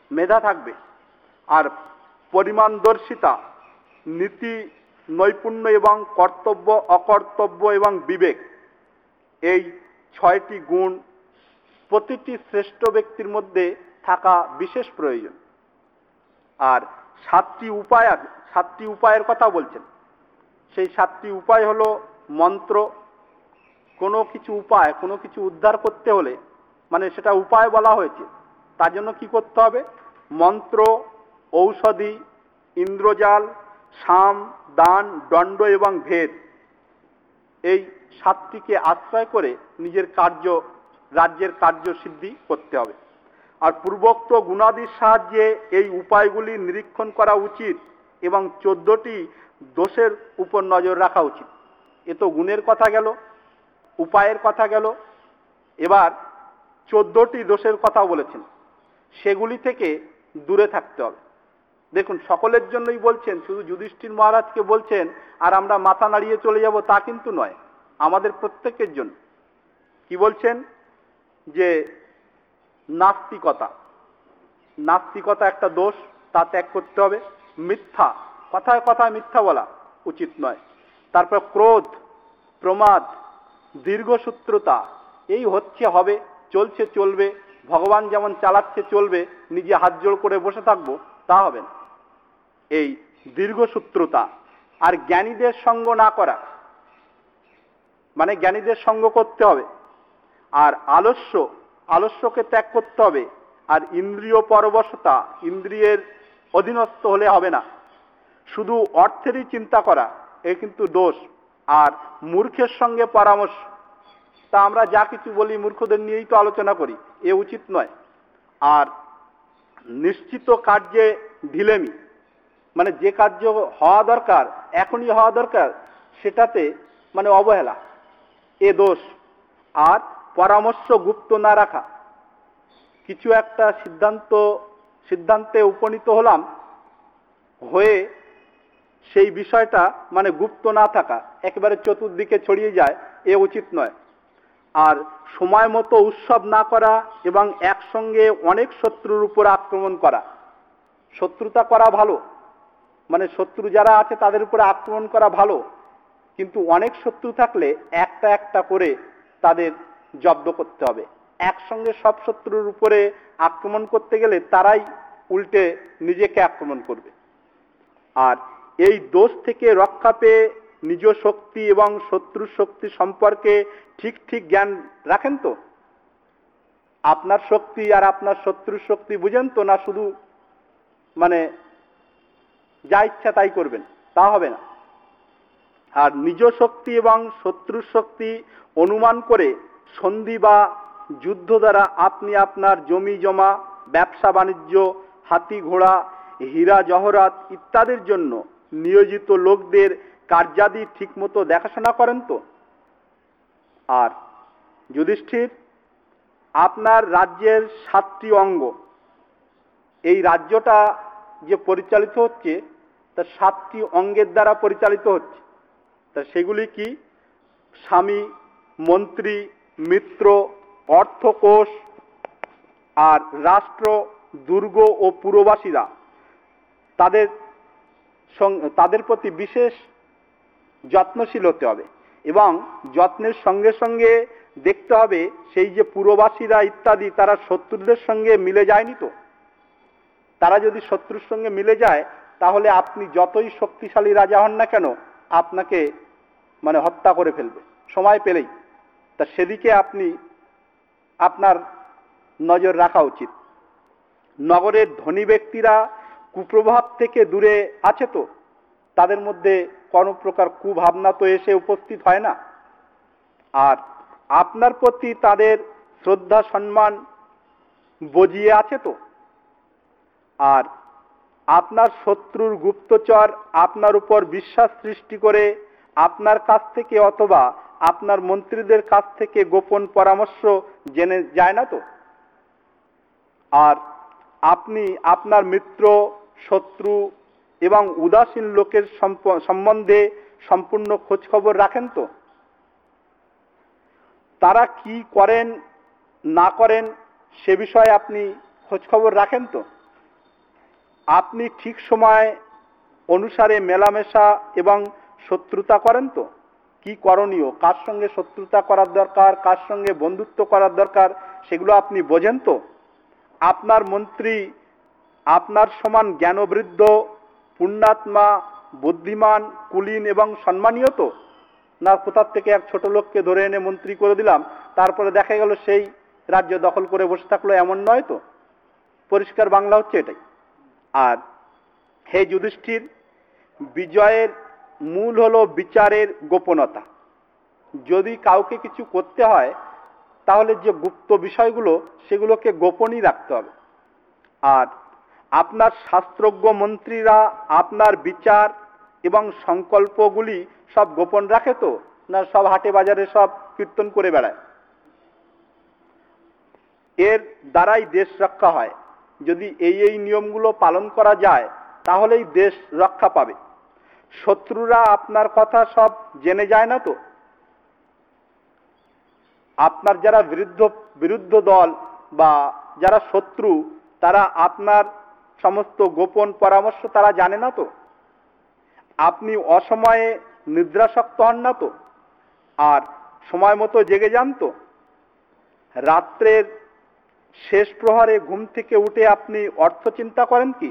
মেধা থাকবে, আর পরিমাণদর্শিতা, নীতি, নৈপুণ্য এবং কর্তব্য অকর্তব্য এবং বিবেক, এই 6টি গুণ প্রতিটি শ্রেষ্ঠ ব্যক্তির মধ্যে থাকা বিশেষ প্রয়োজন। আর 7টি উপায়ের কথা বলছেন। সেই 7টি উপায় হলো মন্ত্র। কোনো কিছু উদ্ধার করতে হলে মানে সেটা উপায় বলা হয়েছে, তার জন্য কি করতে হবে? মন্ত্র, ঔষধি, ইন্দ্রজাল, সাম, দান, দণ্ড এবং ভেদ, এই 7টিকে আশ্রয় করে রাজ্যের কার্যসিদ্ধি করতে হবে। আর পূর্বোক্ত গুণাদির সাহায্যে এই উপায়গুলি নিরীক্ষণ করা উচিত এবং 14টি দোষের উপর নজর রাখা উচিত। এ তো গুণের কথা গেল, উপায়ের কথা গেল, এবার 14টি দোষের কথা বলেছেন, সেগুলি থেকে দূরে থাকতে হবে। দেখুন, সকলের জন্যই বলছেন, শুধু যুধিষ্ঠির মহারাজকে বলছেন আর আমরা মাথা নাড়িয়ে চলে যাব তা কিন্তু নয়, আমাদের প্রত্যেকের জন্য। কি বলছেন? যে নাস্তিকতা একটা দোষ, তা ত্যাগ করতে হবে। মিথ্যা, কথায় কথায় মিথ্যা বলা উচিত নয়। তারপর ক্রোধ, প্রমাদ, দীর্ঘসূত্রতা, এই হচ্ছে হবে, চলছে চলবে, ভগবান যেমন চালাচ্ছে চলবে, নিজে হাত জোড় করে বসে থাকবো, তা হবে না। এই দীর্ঘসূত্রতা। আর জ্ঞানীদের সঙ্গ না করা, মানে জ্ঞানীদের সঙ্গ করতে হবে। আর আলস্যকে ত্যাগ করতে হবে। আর ইন্দ্রিয় পরবশতা, ইন্দ্রিয়ের অধীনস্থ হলে হবে না। শুধু অর্থেরই চিন্তা করা, এ কিন্তু দোষ। আর মূর্খের সঙ্গে পরামর্শ, তা আমরা যা কিছু বলি মূর্খদের নিয়েই তো আলোচনা করি, এ উচিত নয়। আর নিশ্চিত কার্যে ঢিলেমি, মানে যে কার্য হওয়া দরকার, এখনই হওয়া দরকার, সেটাতে মানে অবহেলা, এ দোষ। আর পরামর্শ গুপ্ত না রাখা, কিছু একটা সিদ্ধান্তে উপনীত হলাম, হয়ে সেই বিষয়টা মানে গুপ্ত না থাকা, একেবারে চতুর্দিকে ছড়িয়ে যায়, এ উচিত নয়। আর সময় মতো উৎসব না করা এবং একসঙ্গে অনেক শত্রুর উপর আক্রমণ করা। শত্রুতা করা ভালো, মানে শত্রু যারা আছে তাদের উপরে আক্রমণ করা ভালো, কিন্তু অনেক শত্রু থাকলে একটা একটা করে তাদের জব্দ করতে হবে। একসঙ্গে সব শত্রুর উপরে আক্রমণ করতে গেলে তারাই উল্টে নিজেকে আক্রমণ করবে। আর এই দোষ থেকে রক্ষা পেয়ে নিজ শক্তি এবং শত্রুর শক্তি সম্পর্কে ঠিক ঠিক জ্ঞান রাখেন তো? আপনার শক্তি আর আপনার শত্রুর শক্তি বুঝেন তো? না শুধু মানে যা ইচ্ছা তাই করবেন, তা হবে না। আর নিজ শক্তি এবং শত্রুর শক্তি অনুমান করে সন্ধি বা যুদ্ধ দ্বারা আপনি আপনার জমি জমা, ব্যবসা বাণিজ্য, হাতি ঘোড়া, হীরা জহরাত ইত্যাদির জন্য নিয়োজিত লোকদের কার্যাদি ঠিকমতো দেখাশোনা করেন তো? আর যুধিষ্ঠির, আপনার রাজ্যের 7টি অঙ্গ, এই রাজ্যটা যে পরিচালিত হচ্ছে তা 7টি অঙ্গের দ্বারা পরিচালিত হচ্ছে। তা সেগুলি কি? স্বামী, মন্ত্রী, মিত্র, অর্থকোষ, আর রাষ্ট্র, দুর্গ ও পুরবাসীরা, তাদের প্রতি বিশেষ যত্নশীল হতে হবে। এবং যত্নের সঙ্গে সঙ্গে দেখতে হবে সেই যে পুরবাসীরা ইত্যাদি, তারা শত্রুদের সঙ্গে মিলে যায়নি তো? তারা যদি শত্রুর সঙ্গে মিলে যায়, তাহলে আপনি যতই শক্তিশালী রাজা হন না কেন, আপনাকে মানে হত্যা করে ফেলবে সময় পেলেই। তা সেদিকে আপনার নজর রাখা উচিত। নগরের ধনী ব্যক্তিরা কুপ্রভাব থেকে দূরে আছে তো? তাদের মধ্যে কোনো প্রকার কুভাবনা তো এসে উপস্থিত হয় না? আর আপনার প্রতি তাদের শ্রদ্ধা সম্মান বজিয়ে আছে তো? আর আপনার শত্রুর গুপ্তচর আপনার উপর বিশ্বাস সৃষ্টি করে আপনার কাছ থেকে অথবা আপনার মন্ত্রীদের কাছ থেকে গোপন পরামর্শ জেনে যায় না তো? আর আপনি আপনার মিত্র, শত্রু এবং উদাসীন লোকের সম্বন্ধে সম্পূর্ণ খোঁজখবর রাখেন তো? তারা কি করেন না করেন সে বিষয়ে আপনি খোঁজখবর রাখেন তো? আপনি ঠিক সময় অনুসারে মেলামেশা এবং শত্রুতা করেন তো? কি করণীয়, কার সঙ্গে শত্রুতা করার দরকার, কার সঙ্গে বন্ধুত্ব করার দরকার, সেগুলো আপনি বোঝেন তো? আপনার মন্ত্রী আপনার সমান জ্ঞানবৃদ্ধ, পুণ্যাত্মা, বুদ্ধিমান, কুলীন এবং সম্মানীয় তো? না কোথার থেকে এক ছোট লোককে ধরে এনে মন্ত্রী করে দিলাম, তারপরে দেখা গেল সেই রাজ্য দখল করে বসে থাকলো, এমন নয় তো? পরিষ্কার বাংলা হচ্ছে এটাই। আর হে যুধিষ্ঠির, বিজয়ের মূল হলো বিচারের গোপনতা। যদি কাউকে কিছু করতে হয় তাহলে যে গুপ্ত বিষয়গুলো সেগুলোকে গোপনই রাখতে হবে। আর আপনার শাস্ত্রজ্ঞ মন্ত্রীরা আপনার বিচার এবং সংকল্পগুলি সব গোপন রাখে তো, না সব হাটে বাজারে সব কীর্তন করে বেড়ায়? এর দ্বারাই দেশ রক্ষা হয়। যদি এই নিয়মগুলো পালন করা যায় তাহলেই দেশ রক্ষা পাবে। শত্রুরা আপনার কথা সব জেনে যায় না তো? আপনার যারা বিরুদ্ধ দল বা যারা শত্রু, তারা আপনার সমস্ত গোপন পরামর্শ তারা জানে না তো? আপনি অসময়ে নিদ্রাসক্ত হন না তো? আর সময় মতো জেগে যান তো? রাত্রের শেষ প্রহরে ঘুম থেকে উঠে আপনি অর্থ চিন্তা করেন কি?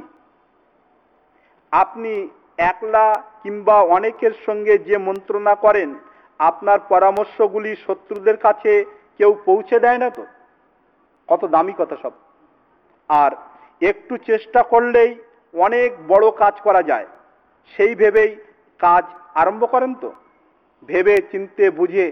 আপনি একলা কিংবা অনেকের সঙ্গে যে মন্ত্রণা করেন, আপনার পরামর্শগুলি শত্রুদের কাছে কেউ পৌঁছে দেয় না তো? কত দামি কথা সব। আর একটু চেষ্টা করলেই অনেক বড় কাজ করা যায়, সেই ভেবেই কাজ আরম্ভ করেন তো? ভেবে চিনতে বুঝে।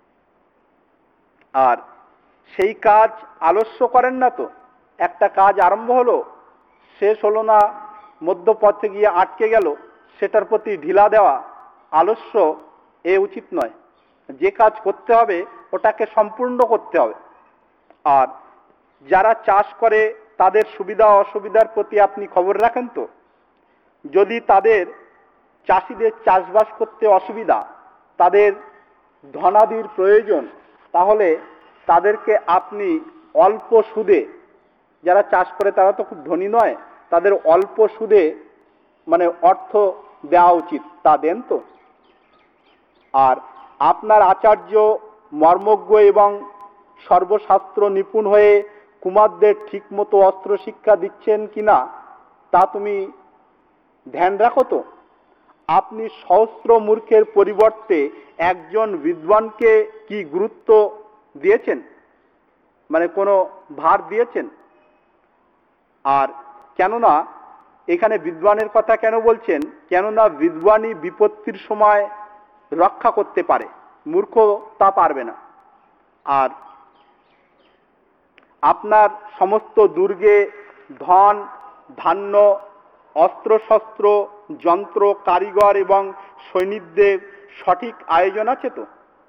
আর সেই কাজ আলস্য করেন না তো? একটা কাজ আরম্ভ হলো, শেষ হলো না, মধ্যপথে গিয়ে আটকে গেল, সেটার প্রতি ঢিলা দেওয়া, আলস্য এ উচিত নয়। যে কাজ করতে হবে ওটাকে সম্পূর্ণ করতে হবে। আর যারা চাষ করে তাদের সুবিধা অসুবিধার প্রতি আপনি খবর রাখেন তো? যদি তাদের চাষিদের চাষবাস করতে অসুবিধা, তাদের ধনাদির প্রয়োজন, তাহলে তাদেরকে আপনি অল্প সুদে, যারা চাষ করে তারা তো খুব ধনী নয়, তাদের অল্প সুদে মানে অর্থ দেওয়া উচিত, তা দেন তো? আর আপনার আচার্য মর্মজ্ঞ এবং সর্বশাস্ত্র নিপুণ হয়ে কুমারদের ঠিক মতো অস্ত্র শিক্ষা দিচ্ছেন কিনা তা তুমি ধ্যান রাখো তো? আপনি সহস্র মূর্খের পরিবর্তে একজন বিদ্বানকে কি গুরুত্ব দিয়েছেন, মানে কোনো ভার দিয়েছেন? আর কেননা এখানে বিদ্বানের কথা কেন বলছেন? কেননা বিদ্বানই বিপত্তির সময় রক্ষা করতে পারে, মূর্খ তা পারবে না। আর আপনার সমস্ত দুর্গে ধন ধান্য, অস্ত্রশস্ত্র, যন্ত্র, কারিগর এবং সৈনিকদের সঠিক আয়োজন আছে তো?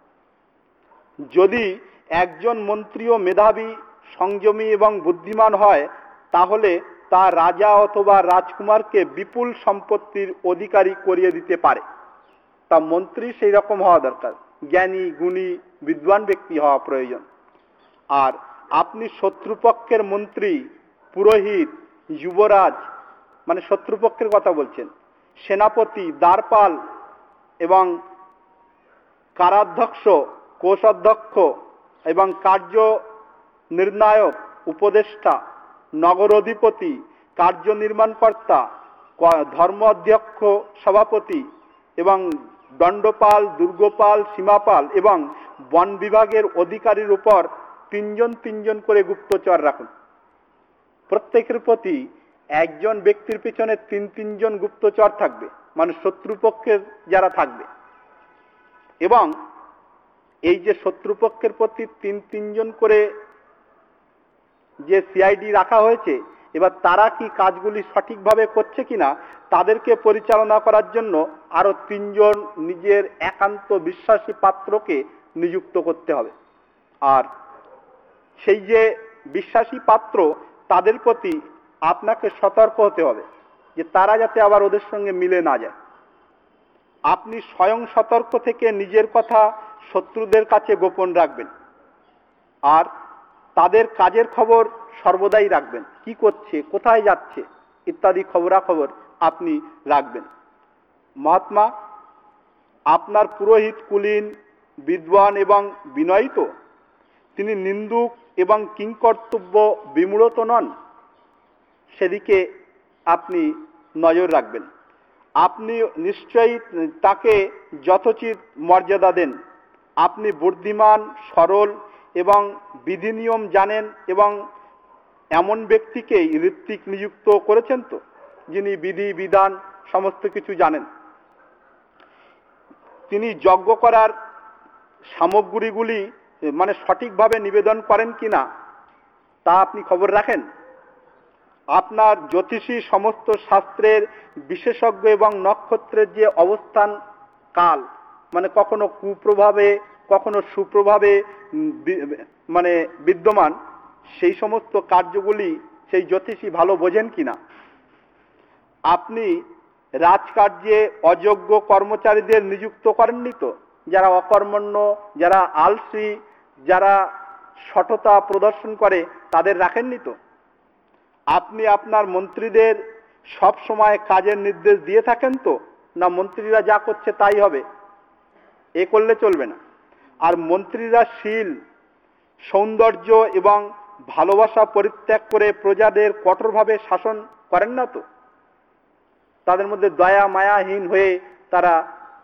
যদি একজন মন্ত্রীও মেধাবী, সংযমী এবং বুদ্ধিমান হয়, তাহলে তা রাজা অথবা রাজকুমারকে বিপুল সম্পত্তির অধিকারী করিয়ে দিতে পারে। তা মন্ত্রী সেই রকম হওয়া দরকার, জ্ঞানী গুণী বিদ্বান ব্যক্তি হওয়া প্রয়োজন। আর আপনি শত্রুপক্ষের মন্ত্রী, পুরোহিত, যুবরাজ, মানে শত্রুপক্ষের কথা বলছেন, সেনাপতি, দ্বারপাল এবং কারাধ্যক্ষ, কোষাধ্যক্ষ এবং কার্য নির্ণায়ক, উপদেষ্টা, নগর অধিপতি, কার্যনির্মাণকর্তা, ধর্ম অধ্যক্ষ, সভাপতি এবং দণ্ডপাল, দুর্গপাল, সীমাপাল এবং বন বিভাগের অধিকারীর উপর তিনজন করে গুপ্তচর রাখুন। প্রত্যেকের প্রতি একজন ব্যক্তির পিছনে তিনজন গুপ্তচর থাকবে, মানে শত্রুপক্ষের যারা থাকবে। এবং এই যে শত্রুপক্ষের প্রতি তিনজন করে যে সিআইডি রাখা হয়েছে, এবার তারা কি কাজগুলি সঠিকভাবে করছে কিনা তাদেরকে পরিচালনা করার জন্য আরো তিনজন নিজের একান্ত বিশ্বাসী পাত্রকে নিযুক্ত করতে হবে। আর সেই যে বিশ্বাসী পাত্র, তাদের প্রতি আপনাকে সতর্ক হতে হবে যে তারা যাতে আবার ওদের সঙ্গে মিলে না যায়। আপনি স্বয়ং সতর্ক থেকে নিজের কথা শত্রুদের কাছে গোপন রাখবেন। আর তাদের কাজের খবর সর্বদাই রাখবেন, কি করছে, কোথায় যাচ্ছে, ইত্যাদি খবরাখবর আপনি রাখবেন। মহাত্মা, আপনার পুরোহিত কুলীন, বিদ্বান এবং বিনয়িত, তিনি নিন্দুক এবং কিংকর্তব্য বিমূঢ় নন, সেদিকে আপনি নজর রাখবেন। আপনি নিশ্চয়ই তাকে যথোচিত মর্যাদা দেন। আপনি বুদ্ধিমান, সরল এবং বিধিনিয়ম জানেন এবং এমন ব্যক্তিকেই ঋত্বিক নিযুক্ত করেছেন তো, যিনি বিধি বিধান সমস্ত কিছু জানেন। তিনি যজ্ঞ করার সামগ্রীগুলি সঠিকভাবে নিবেদন করেন কিনা তা আপনি খবর রাখেন। আপনার জ্যোতিষী সমস্ত শাস্ত্রের বিশেষজ্ঞ এবং নক্ষত্রের যে অবস্থান কাল কখনো কুপ্রভাবে কখনো সুপ্রভাবে বিদ্যমান, সেই সমস্ত কার্যগুলি সেই জ্যোতিষী ভালো বোঝেন কিনা। আপনি রাজকার্যে অযোগ্য কর্মচারীদের নিযুক্ত করেননি তো, যারা অকর্মণ্য, যারা আলসি, যারা সততা প্রদর্শন করে, তাদের রাখেননি তো। আপনি আপনার মন্ত্রীদের সব সময় কাজের নির্দেশ দিয়ে থাকেন তো, না মন্ত্রীরা যা করছে তাই হবে, এ করলে চলবে না। আর মন্ত্রীরা শীল, সৌন্দর্য এবং ভালোবাসা পরিত্যাগ করে প্রজাদের কঠোরভাবে শাসন করেন না তো। তাদের মধ্যে দয়া মায়াহীন হয়ে তারা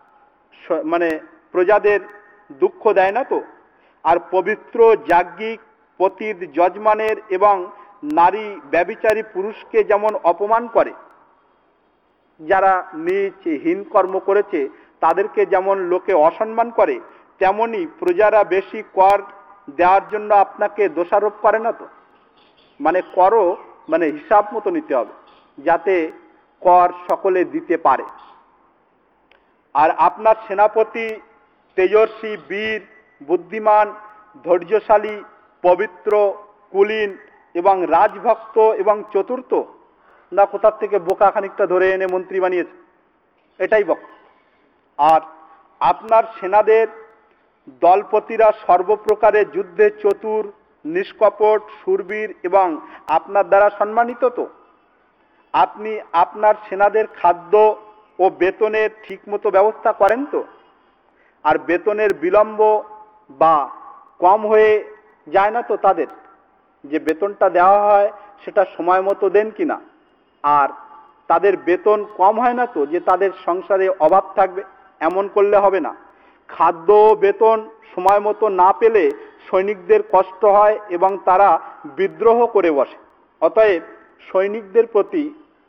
প্রজাদের দুঃখ দেয় না তো। আর পবিত্র যাজ্ঞিক পতির যজমানের এবং নারী ব্যভিচারী পুরুষকে যেমন অপমান করে, যারা নীচ হীন কর্ম করেছে তাদেরকে যেমন লোকে অসম্মান করে, তেমনি প্রজারা বেশি কর দেওয়ার জন্য আপনাকে দোষারোপ করে না তো। করও হিসাব মতো নিতে হবে, যাতে কর সকলে দিতে পারে। আর আপনার সেনাপতি তেজস্বী, বীর, বুদ্ধিমান, ধৈর্যশালী, পবিত্র, কুলীন এবং রাজভক্ত এবং চতুর্থ, না কোথার থেকে বোকা খানিকটা ধরে এনে মন্ত্রী বানিয়েছে, এটাই বক্তব্য। আর আপনার সেনাদের দলপতিরা সর্বপ্রকারে যুদ্ধে চতুর, নিষ্কপট, শূরবীর এবং আপনার দ্বারা সম্মানিত তো। আপনি আপনার সেনাদের খাদ্য ও বেতনের ঠিকমতো ব্যবস্থা করেন তো। আর বেতনের বিলম্ব বা কম হয়ে যায় না তো, তাদের যে বেতনটা দেওয়া হয় সেটা সময় মতো দেন কিনা। আর তাদের বেতন কম হয় না তো, যে তাদের সংসারে অভাব থাকবে, এমন করলে হবে না। খাদ্য বেতন সময় মতো না পেলে সৈনিকদের কষ্ট হয় এবং তারা বিদ্রোহ করে বসে। অতএব সৈনিকদের প্রতি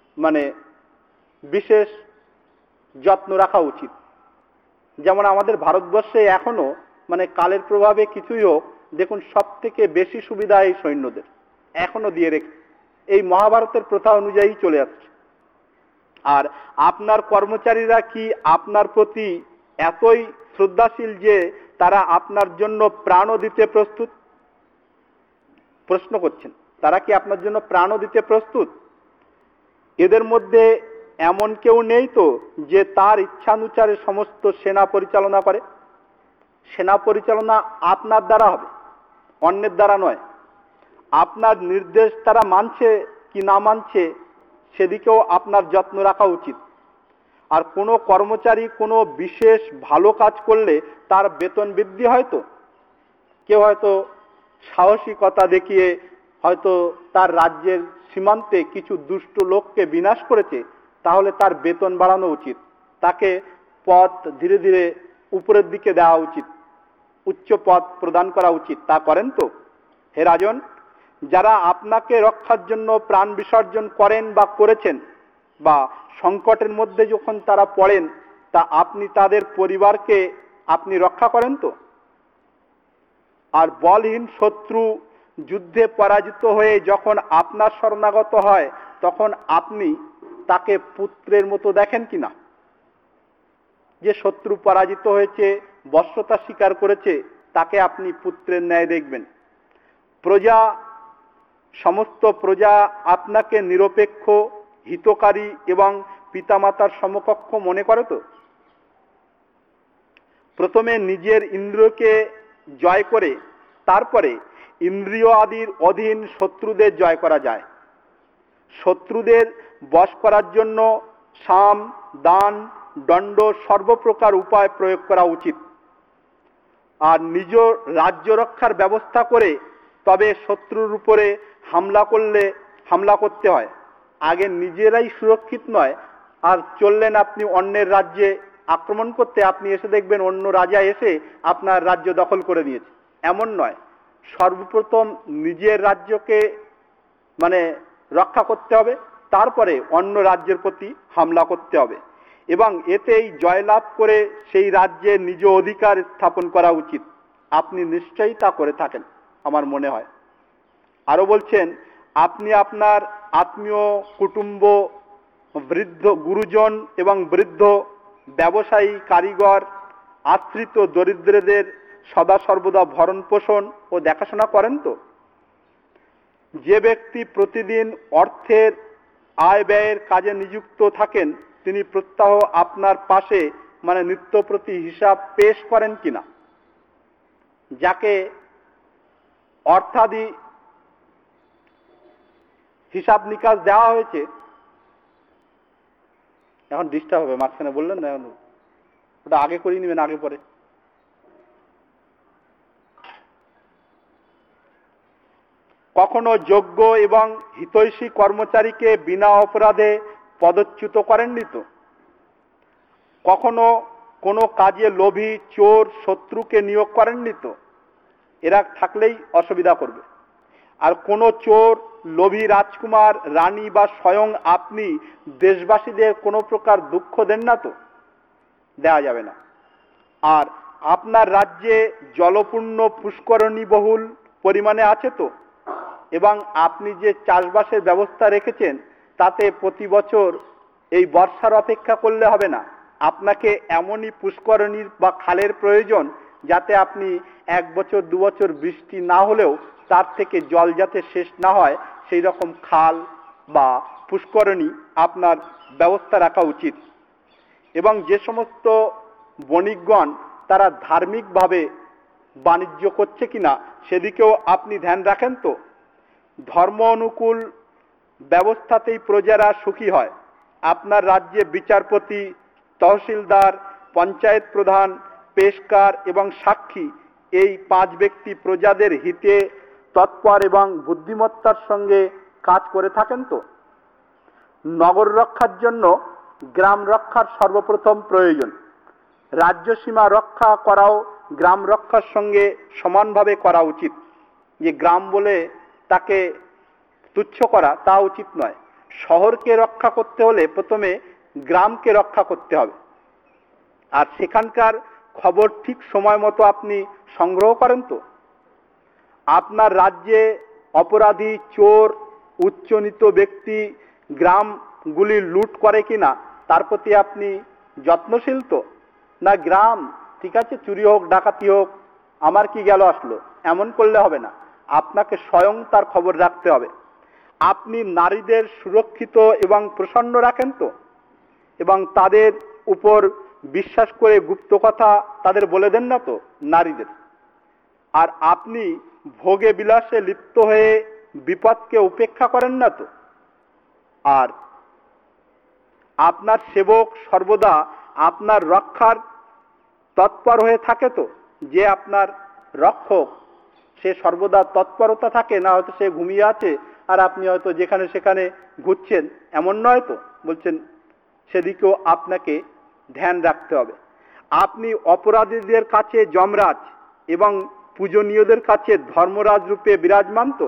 বিশেষ যত্ন রাখা উচিত। যেমন আমাদের ভারতবর্ষে এখনো কালের প্রভাবে কিছুই হোক, দেখুন সব থেকে বেশি সুবিধা এই সৈন্যদের এখনো দিয়ে রেখে, এই মহাভারতের প্রথা অনুযায়ী চলে আসছে। আর আপনার কর্মচারীরা কি আপনার প্রতি এতই শ্রদ্ধাশীল যে তারা আপনার জন্য প্রাণও দিতে প্রস্তুত? প্রশ্ন করছেন, তারা কি আপনার জন্য প্রাণও দিতে প্রস্তুত? এদের মধ্যে এমন কেউ নেই তো যে তার ইচ্ছানুসারে সমস্ত সেনা পরিচালনা করে? সেনা পরিচালনা আপনার দ্বারা হবে, অন্যের দ্বারা নয়। আপনার নির্দেশ তারা মানছে কি না মানছে সেদিকেও আপনার যত্ন রাখা উচিত। আর কোনো কর্মচারী কোনো বিশেষ ভালো কাজ করলে তার বেতন বৃদ্ধি হয় তো। কেউ হয়তো সাহসিকতা দেখিয়ে হয়তো তার রাজ্যের সীমান্তে কিছু দুষ্ট লোককে বিনাশ করেছে, তাহলে তার বেতন বাড়ানো উচিত, তাকে পদ ধীরে ধীরে উপরের দিকে দেওয়া উচিত, উচ্চ পদ প্রদান করা উচিত। তা করেন তো? হে রাজন, যারা আপনাকে রক্ষার জন্য প্রাণ বিসর্জন করেন বা করেছেন, বা সংকটের মধ্যে যখন তারা পড়েন, তা আপনি তাদের পরিবারকে আপনি রক্ষা করেন তো? আর বলহীন শত্রু যুদ্ধে পরাজিত হয়ে যখন আপনার শরণাগত হয়, তখন আপনি তাকে পুত্রের মতো দেখেন কিনা? যে শত্রু পরাজিত হয়েছে, বশ্যতা স্বীকার করেছে, তাকে আপনি পুত্রের ন্যায় দেখবেন। সমস্ত প্রজা আপনাকে নিরপেক্ষ, হিতকারী এবং পিতামাতার সমকক্ষ মনে করে তো? প্রথমে নিজের ইন্দ্রিয়কে জয় করে তারপরে ইন্দ্রিয় আদির অধীন শত্রুদের জয় করা যায়। শত্রুদের বশ করার জন্য সাম, দান, দণ্ড সর্বপ্রকার উপায় প্রয়োগ করা উচিত। আর নিজ রাজ্য রক্ষার ব্যবস্থা করে তবে শত্রুর উপরে হামলা করতে হয়। আগে নিজেরাই সুরক্ষিত নয়, আর চললেন আপনি অন্যের রাজ্যে আক্রমণ করতে, আপনি এসে দেখবেন অন্য রাজা এসে আপনার রাজ্য দখল করে নিয়েছে, এমন নয়। সর্বপ্রথম নিজের রাজ্যকে রক্ষা করতে হবে, তারপরে অন্য রাজ্যের প্রতি হামলা করতে হবে, এবং এতেই জয়লাভ করে সেই রাজ্যে নিজ অধিকার স্থাপন করা উচিত। আপনি নিশ্চয়ই তা করে থাকেন আমার মনে হয়। আরো বলছেন, আপনি আপনার আত্মীয়, কুটুম্ব, বৃদ্ধ গুরুজন এবং বৃদ্ধ, ব্যবসায়ী, কারিগর, আশ্রিত দরিদ্রদের সদা সর্বদা ভরণ পোষণ ও দেখাশোনা করেন তো? যে ব্যক্তি প্রতিদিন অর্থের আয় ব্যয়ের কাজে নিযুক্ত থাকেন তিনি প্রত্যহ আপনার পাশে নিত্য প্রতি হিসাব পেশ করেন কিনা? যাকে অর্থাদি হিসাব নিকাশ দেওয়া হয়েছে, এখন ডিস্টার্ব হবে, মাঝখানে বললেন না, ওটা আগে করিয়ে নেবেন, আগে পরে। কখনো যোগ্য এবং হিতৈষী কর্মচারীকে বিনা অপরাধে পদচ্যুত করেননি তো? কখনো কোনো কাজে লোভী, চোর, শত্রুকে নিয়োগ করেননি তো? এরা থাকলেই অসুবিধা করবে। আর কোনো চোর, লোভী রাজকুমার, রানী বা স্বয়ং আপনি দেশবাসীদের কোনো প্রকার দুঃখ দেন না তো? দেওয়া যাবে না। আর আপনার রাজ্যে জলপূর্ণ পুষ্করণী বহুল পরিমাণে আছে তো? এবং আপনি যে চাষবাসের ব্যবস্থা রেখেছেন তাতে প্রতি বছর এই বর্ষার অপেক্ষা করলে হবে না, আপনাকে এমনই পুষ্করণীর বা খালের প্রয়োজন যাতে আপনি 1 বছর 2 বছর বৃষ্টি না হলেও তার থেকে জল যাতে শেষ না হয় সেই রকম খাল বা পুষ্করণী আপনার ব্যবস্থা রাখা উচিত। এবং যে সমস্ত বণিকগণ তারা ধার্মিকভাবে বাণিজ্য করছে কিনা সেদিকেও আপনি ধ্যান রাখেন তো? ধর্ম অনুকূল ব্যবস্থাতেই প্রজারা সুখী হয়। আপনার রাজ্যে বিচারপতি, তহসিলদার, পঞ্চায়েত প্রধান, পেশকার এবং সাক্ষী, এই 5 ব্যক্তি প্রজাদের হিতে তৎপর এবং বুদ্ধিমত্তার সঙ্গে কাজ করে থাকেন তো? নগর রক্ষার জন্য গ্রাম রক্ষার সর্বপ্রথম প্রয়োজন। রাজ্য সীমা রক্ষা করাও গ্রাম রক্ষার সঙ্গে সমানভাবে করা উচিত। যে গ্রাম বলে তাকে তুচ্ছ করা তা উচিত নয়। শহরকে রক্ষা করতে হলে প্রথমে গ্রামকে রক্ষা করতে হবে। আর সেখানকার খবর ঠিক সময় মতো আপনি সংগ্রহ করেন তো? আপনার রাজ্যে অপরাধী, চোর, উচ্চনীত ব্যক্তি গ্রামগুলি লুট করে কিনা তার প্রতি আপনি যত্নশীল তো? না গ্রাম ঠিক আছে, চুরি হোক, ডাকাতি হোক, আমার কি গেল আসলো, এমন করলে হবে না। আপনাকে স্বয়ং তার খবর রাখতে হবে। আপনি নারীদের সুরক্ষিত এবং প্রসন্ন রাখেন তো? এবং তাদের উপর বিশ্বাস করে গুপ্ত কথা তাদের বলে দেন না তো নারীদের? আর আপনি ভোগে বিলাসে লিপ্ত হয়ে বিপদকে উপেক্ষা করেন না তো? আর আপনার সেবক সর্বদা আপনার রক্ষার তৎপর হয়ে থাকে তো? যে আপনার রক্ষক সে সর্বদা তৎপরতা থাকে, না হয়তো সে ঘুমিয়ে আছে আর আপনি হয়তো যেখানে সেখানে ঘুরছেন, এমন নয় তো? বলছেন সেদিকেও আপনাকে ধ্যান রাখতে হবে। আপনি অপরাধীদের কাছে যমরাজ এবং পূজনীয়দের কাছে ধর্মরাজ রূপে বিরাজমান তো?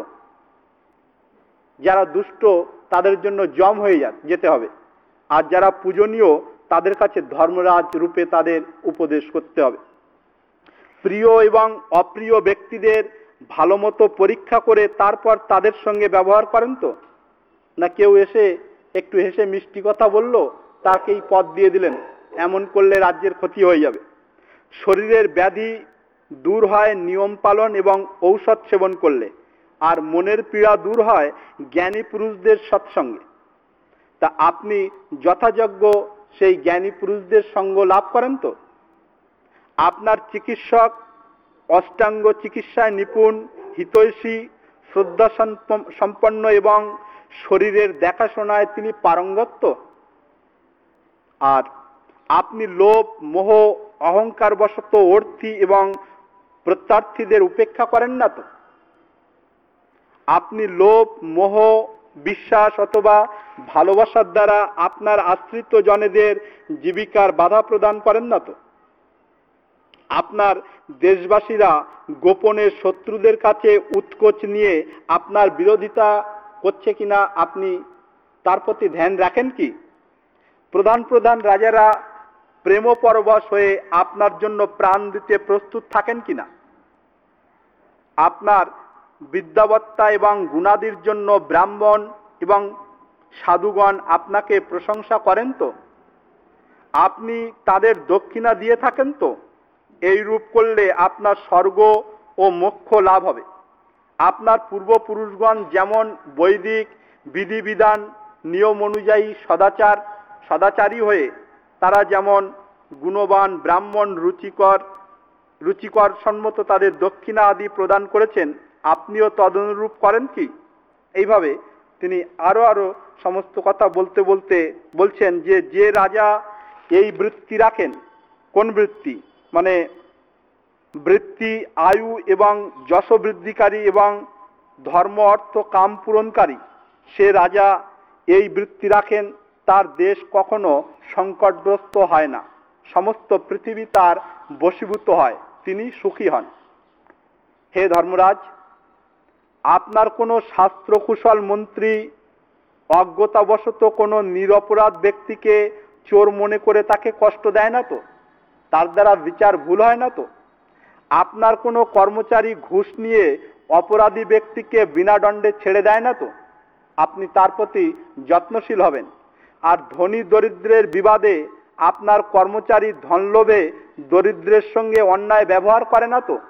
যারা দুষ্ট তাদের জন্য যম হয়ে যেতে হবে, আর যারা পূজনীয় তাদের কাছে ধর্মরাজ রূপে তাদের উপদেশ করতে হবে। প্রিয় এবং অপ্রিয় ব্যক্তিদের ভালো মতো পরীক্ষা করে তারপর তাদের সঙ্গে ব্যবহার করেন তো? না কেউ এসে একটু হেসে মিষ্টি কথা বলল, তাকেই পদ দিয়ে দিলেন, এমন করলে রাজ্যের ক্ষতি হয়ে যাবে। শরীরের ব্যাধি দূর হয় নিয়ম পালন এবং ঔষধ সেবন করলে, আর মনের পীড়া দূর হয় জ্ঞানী পুরুষদের সৎসঙ্গে। তা আপনি যথাযোগ্য সেই জ্ঞানী পুরুষদের সঙ্গ লাভ করেন তো? আপনার চিকিৎসক অষ্টাঙ্গ চিকিৎসায় নিপুণ, হিতৈষী, শ্রদ্ধা সম্পন্ন এবং শরীরের দেখাশোনায় তিনি পারঙ্গত? আর আপনি লোভ, মোহ, অহংকার বশত অর্থী এবং প্রত্যার্থীদের উপেক্ষা করেন না তো? আপনি লোভ, মোহ, বিশ্বাস অথবা ভালোবাসার দ্বারা আপনার আশ্রিত জনেদের জীবিকার বাধা প্রদান করেন না তো? আপনার দেশবাসীরা গোপনে শত্রুদের কাছে উৎকোচ নিয়ে আপনার বিরোধিতা করছে কিনা আপনি তার প্রতি ধ্যান রাখেন কি? প্রধান প্রধান রাজারা প্রেমপরবশ হয়ে আপনার জন্য প্রাণ দিতে প্রস্তুত থাকেন কিনা? আপনার বিদ্যাবত্তা এবং গুণাদির জন্য ব্রাহ্মণ এবং সাধুগণ আপনাকে প্রশংসা করেন তো? আপনি তাদের দক্ষিণা দিয়ে থাকেন তো? এই রূপ করলে আপনার স্বর্গ ও মোক্ষ লাভ হবে। আপনার পূর্বপুরুষগণ যেমন বৈদিক বিধিবিধান নিয়ম অনুযায়ী সদাচারী হয়ে তারা যেমন গুণবান ব্রাহ্মণ রুচিকর সম্মত তাদের দক্ষিণা আদি প্রদান করেছেন, আপনিও তদনুরূপ করেন কি? এইভাবে তিনি আরো সমস্ত কথা বলতে বলতে বলছেন যে রাজা এই বৃত্তি রাখেন, কোন বৃত্তি? মানে বৃত্তি আয়ু এবং যশ বৃদ্ধিকারী এবং ধর্ম অর্থ কাম পূরণকারী, সে রাজা এই বৃত্তি রাখেন, তার দেশ কখনো সংকটগ্রস্ত হয় না, সমস্ত পৃথিবী তার বশীভূত হয়, তিনি সুখী হন। হে ধর্মরাজ, আপনার কোনো শাস্ত্রকুশল মন্ত্রী অজ্ঞতাবশত কোনো নিরপরাধ ব্যক্তিকে চোর মনে করে তাকে কষ্ট দেয় না তো? তার দ্বারা বিচার ভুল হয় না তো? আপনার কোনো কর্মচারী ঘুষ নিয়ে অপরাধী ব্যক্তিকে বিনা দণ্ডে ছেড়ে দেয় না তো? আপনি তার প্রতি যত্নশীল হবেন। আর ধনী দরিদ্রের বিবাদে আপনার কর্মচারী ধনলোভে দরিদ্রের সঙ্গে অন্যায় ব্যবহার করে না তো?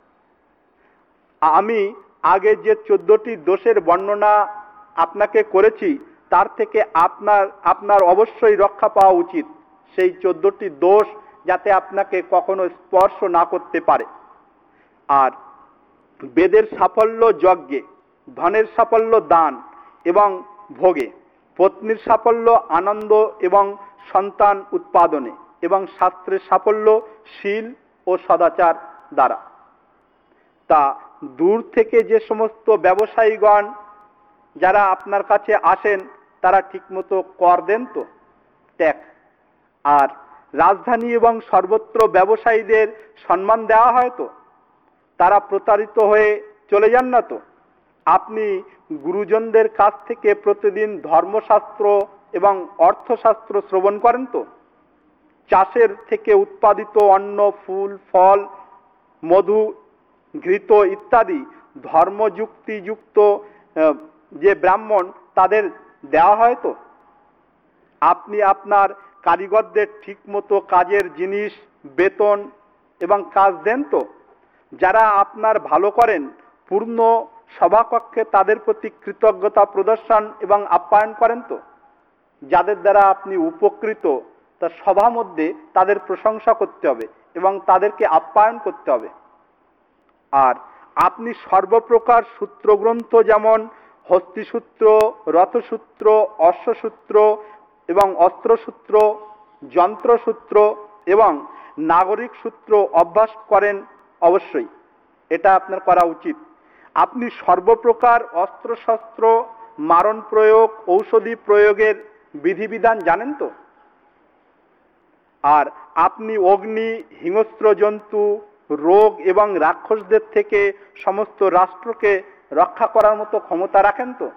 আমি আগে যে 14টি দোষের বর্ণনা আপনাকে করেছি তার থেকে আপনার অবশ্যই রক্ষা পাওয়া উচিত। সেই 14টি দোষ যাতে আপনাকে কখনো স্পর্শ না করতে পারে। আর বেদের সাফল্য যজ্ঞে, ধনের সাফল্য দান এবং ভোগে, পত্নীর সাফল্য আনন্দ এবং সন্তান উৎপাদনে, এবং শাস্ত্রের সাফল্য শীল ও সদাচার দ্বারা। তা দূর থেকে যে সমস্ত ব্যবসায়ীগণ যারা আপনার কাছে আসেন তারা ঠিকমতো কর দেন তো, ট্যাক্স? আর রাজধানী এবং সর্বত্র ব্যবসায়ীদের সম্মান দেওয়া হয় তো? তারা প্রতারিত হয়ে চলে যান না তো? আপনি গুরুজনদের কাছ থেকে প্রতিদিন ধর্মশাস্ত্র এবং অর্থশাস্ত্র শ্রবণ করেন তো? চাষের থেকে উৎপাদিত অন্ন, ফুল, ফল, মধু, ঘৃত ইত্যাদি ধর্মযুক্তিযুক্ত যে ব্রাহ্মণ তাদের দেওয়া হয় তো? আপনি আপনার কারিগরদের ঠিকমতো কাজের জিনিস, বেতন এবং কাজ দেন তো? যারা আপনার ভালো করেন পূর্ণ সভাকক্ষে তাদের প্রতি কৃতজ্ঞতা প্রদর্শন এবং আপ্যায়ন করেন তো? যাদের দ্বারা আপনি উপকৃত তার সভা মধ্যে তাদের প্রশংসা করতে হবে এবং তাদেরকে আপ্যায়ন করতে হবে। আর আপনি সর্বপ্রকার সূত্রগ্রন্থ যেমন হস্তিসূত্র, রথসূত্র, অশ্বসূত্র এবং অস্ত্রসূত্র, যন্ত্রসূত্র এবং নাগরিক সূত্র অভ্যাস করেন অবশ্যই, এটা আপনার করা উচিত। আপনি সর্বপ্রকার অস্ত্রশস্ত্র, মারণ প্রয়োগ, ঔষধি প্রয়োগের বিধিবিধান জানেন তো? আর আপনি অগ্নি, হিংস্র জন্তু, রোগ এবং রাক্ষসদের থেকে সমস্ত রাষ্ট্রকে রক্ষা করার মতো ক্ষমতা রাখেন তো?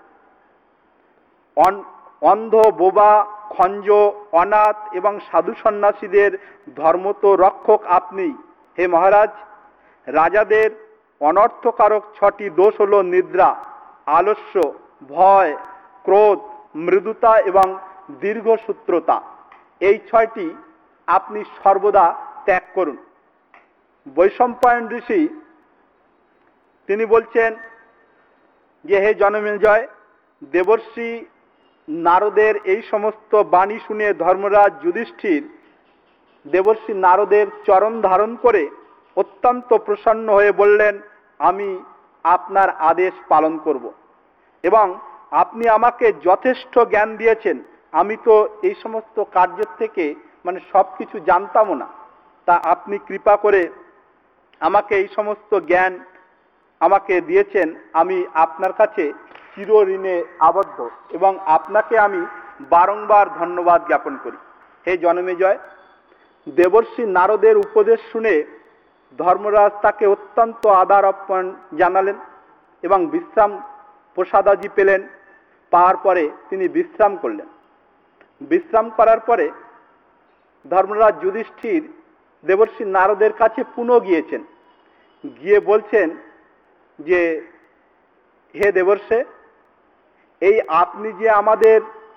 অন্ধ, বোবা, খঞ্জ, অনাথ এবং সাধু সন্ন্যাসীদের ধর্মত রক্ষক আপনি। হে মহারাজ, রাজাদের অনর্থকারক 6টি দোষ হল নিদ্রা, আলস্য, ভয়, ক্রোধ, মৃদুতা এবং দীর্ঘসূত্রতা। এই 6টি আপনি সর্বদা ত্যাগ করুন। বৈশম্পায়ন ঋষি তিনি বলছেন যে, হে জনমেজয়, দেবর্ষি নারদের এই সমস্ত বাণী শুনে ধর্মরাজ যুধিষ্ঠির দেবর্ষি নারদের চরণ ধারণ করে অত্যন্ত প্রসন্ন হয়ে বললেন, আমি আপনার আদেশ পালন করব। এবং আপনি আমাকে যথেষ্ট জ্ঞান দিয়েছেন, আমি তো এই সমস্ত কার্যের থেকে সব কিছু জানতামও না। তা আপনি কৃপা করে আমাকে এই সমস্ত জ্ঞান আমাকে দিয়েছেন, আমি আপনার কাছে চির ঋণে আবদ্ধ এবং আপনাকে আমি বারংবার ধন্যবাদ জ্ঞাপন করি। হে জনমেজয়, দেবর্ষি নারদের উপদেশ শুনে ধর্মরাজ তাকে অত্যন্ত আদর আপ্যায়ন জানালেন এবং বিশ্রাম প্রসাদাদি পেলেন। পাওয়ার পরে তিনি বিশ্রাম করলেন। বিশ্রাম করার পরে ধর্মরাজ যুধিষ্ঠির দেবর্ষি নারদের কাছে পুনঃ গিয়েছেন, গিয়ে বলছেন যে হে দেবর্ষে, এই আপনি যে আমাদের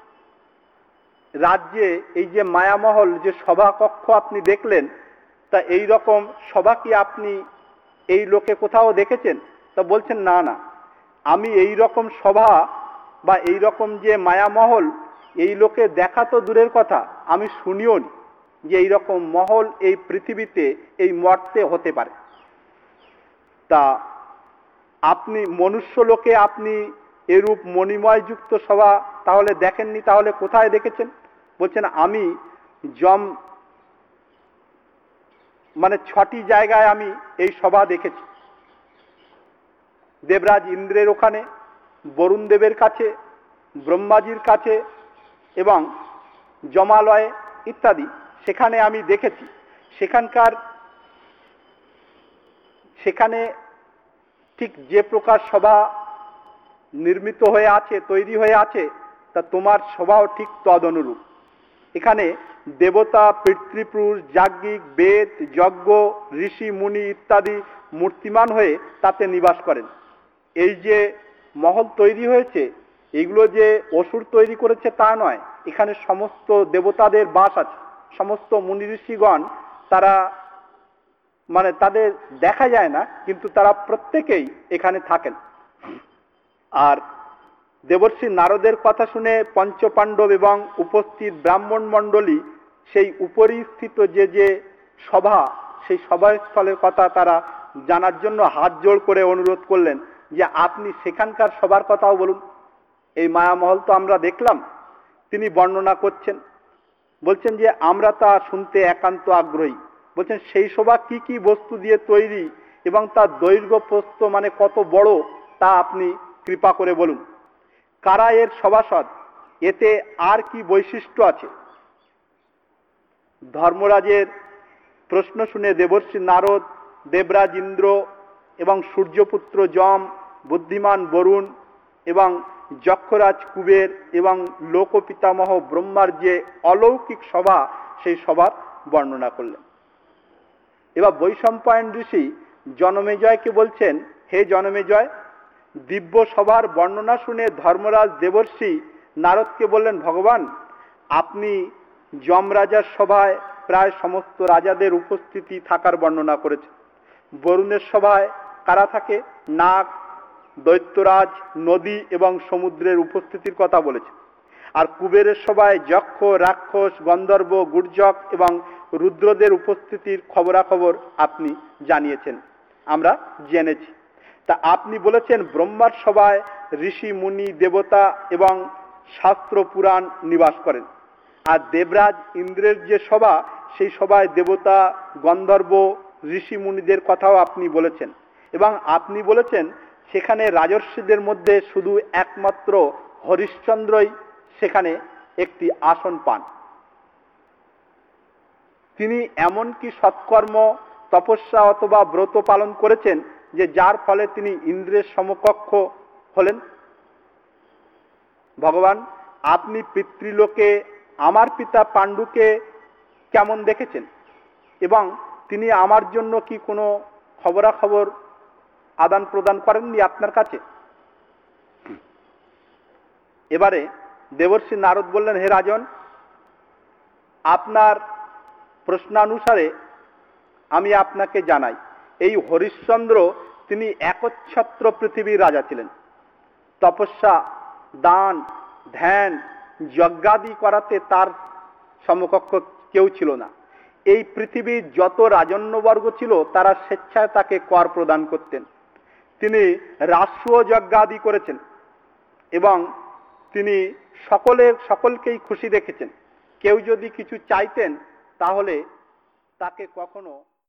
রাজ্যে এই যে মায়ামহল যে সভাকক্ষ আপনি দেখলেন, তা এই রকম সভা কি আপনি এই লোকে কোথাও দেখেছেন? তা বলছেন না না, আমি এই রকম সভা বা এই রকম যে মায়ামহল এই লোকে দেখা তো দূরের কথা, আমি শুনিও নি যে এই রকম মহল এই পৃথিবীতে এই মর্তে হতে পারে। তা আপনি মনুষ্য লোকে আপনি এরূপ মণিময় যুক্ত সভা তাহলে দেখেননি, তাহলে কোথায় দেখেছেন? বলছেন আমি যম 6টি জায়গায় আমি এই সভা দেখেছি। দেবরাজ ইন্দ্রের ওখানে, বরুণ দেবের কাছে, ব্রহ্মাজির কাছে এবং জমালয়ে ইত্যাদি সেখানে আমি দেখেছি। সেখানে ঠিক যে প্রকার সভা নির্মিত হয়ে আছে, তৈরি হয়ে আছে, তা তোমার সভাও ঠিক তদ অনুরূপ। এখানে দেবতা, পিতৃপুরুষ, যাজ্ঞিক, বেদ, যজ্ঞ, ঋষি, মুনি ইত্যাদি মূর্তিমান হয়ে তাতে নিবাস করেন। এই যে মহল তৈরি হয়েছে, এগুলো যে অসুর তৈরি করেছে তা নয়, এখানে সমস্ত দেবতাদের বাস আছে। সমস্ত মুনি ঋষিগণ তারা তাদের দেখা যায় না, কিন্তু তারা প্রত্যেকেই এখানে থাকেন। আর দেবর্ষি নারদের কথা শুনে পঞ্চপাণ্ডব এবং উপস্থিত ব্রাহ্মণ মণ্ডলী সেই উপরিস্থিত যে সভা, সেই সভাস্থলের কথা তারা জানার জন্য হাত জোড় করে অনুরোধ করলেন যে আপনি সেখানকার সবার কথাও বলুন। এই মায়ামহল তো আমরা দেখলাম, তিনি বর্ণনা করছেন, বলছেন যে আমরা তা শুনতে একান্ত আগ্রহী। বলছেন সেই সভা কি কি বস্তু দিয়ে তৈরি এবং তার দৈর্ঘ্য প্রস্থ কত বড়, তা আপনি কৃপা করে বলুন। কারা এর সভাসদ, এতে আর কি বৈশিষ্ট্য আছে? ধর্মরাজের প্রশ্ন শুনে দেবর্ষি নারদ, দেবরাজ ইন্দ্র এবং সূর্যপুত্র যম, বুদ্ধিমান বরুণ এবং যক্ষরাজ কুবের এবং লোকপিতামহ ব্রহ্মার যে অলৌকিক সভা, সেই সভার বর্ণনা করলেন। এবার বৈশম্পায়ন ঋষি জনমেজয়কে বলছেন, হে জনমেজয়, দিব্য সভার বর্ণনা শুনে ধর্মরাজ দেবর্ষি নারদকে বললেন, ভগবান, আপনি যমরাজার সভায় প্রায় সমস্ত রাজাদের উপস্থিতি থাকার বর্ণনা করেছেন। বরুণের সভায় কারা থাকে? নাগ, দৈত্যরাজ, নদী এবং সমুদ্রের উপস্থিতির কথা বলেছে। আর কুবেরের সভায় যক্ষ, রাক্ষস, গন্ধর্ব, গুর্জক এবং রুদ্রদের উপস্থিতির খবরাখবর আপনি জানিয়েছেন, আমরা জেনেছি। তা আপনি বলেছেন ব্রহ্মার সভায় ঋষি, মুনি, দেবতা এবং শাস্ত্র পুরাণ নিবাস করেন। আর দেবরাজ ইন্দ্রের যে সভা, সেই সভায় দেবতা, গন্ধর্ব, ঋষি, মুনিদের কথাও আপনি বলেছেন। এবং আপনি বলেছেন সেখানে রাজর্ষিদের মধ্যে শুধু একমাত্র হরিশ্চন্দ্রই সেখানে একটি আসন পান। তিনি এমন কি সৎকর্ম, তপস্যা অথবা ব্রত পালন করেছেন যে যার ফলে তিনি ইন্দ্রের সমকক্ষ হলেন? ভগবান, আপনি পিতৃলোকে আমার পিতা পাণ্ডুকে কেমন দেখেছেন এবং তিনি আমার জন্য কি কোনো খবরাখবর আদান প্রদান করেননি আপনার কাছে? এবারে দেবর্ষি নারদ বললেন, হে রাজন, আপনার প্রশ্নানুসারে আমি আপনাকে জানাই, এই হরিশ্চন্দ্র তিনি একচ্ছত্র পৃথিবীর রাজা ছিলেন। তপস্যা, দান, ধ্যান, যজ্ঞাদি করাতে তার সমকক্ষ কেউ ছিল না। এই পৃথিবীর যত রাজন্যবর্গ ছিল তারা স্বেচ্ছায় তাকে কর প্রদান করতেন। তিনি রাষ্ট্র যজ্ঞাদি করেছেন এবং তিনি সকলকেই খুশি রেখেছেন। কেউ যদি কিছু চাইতেন তাহলে তাকে কখনো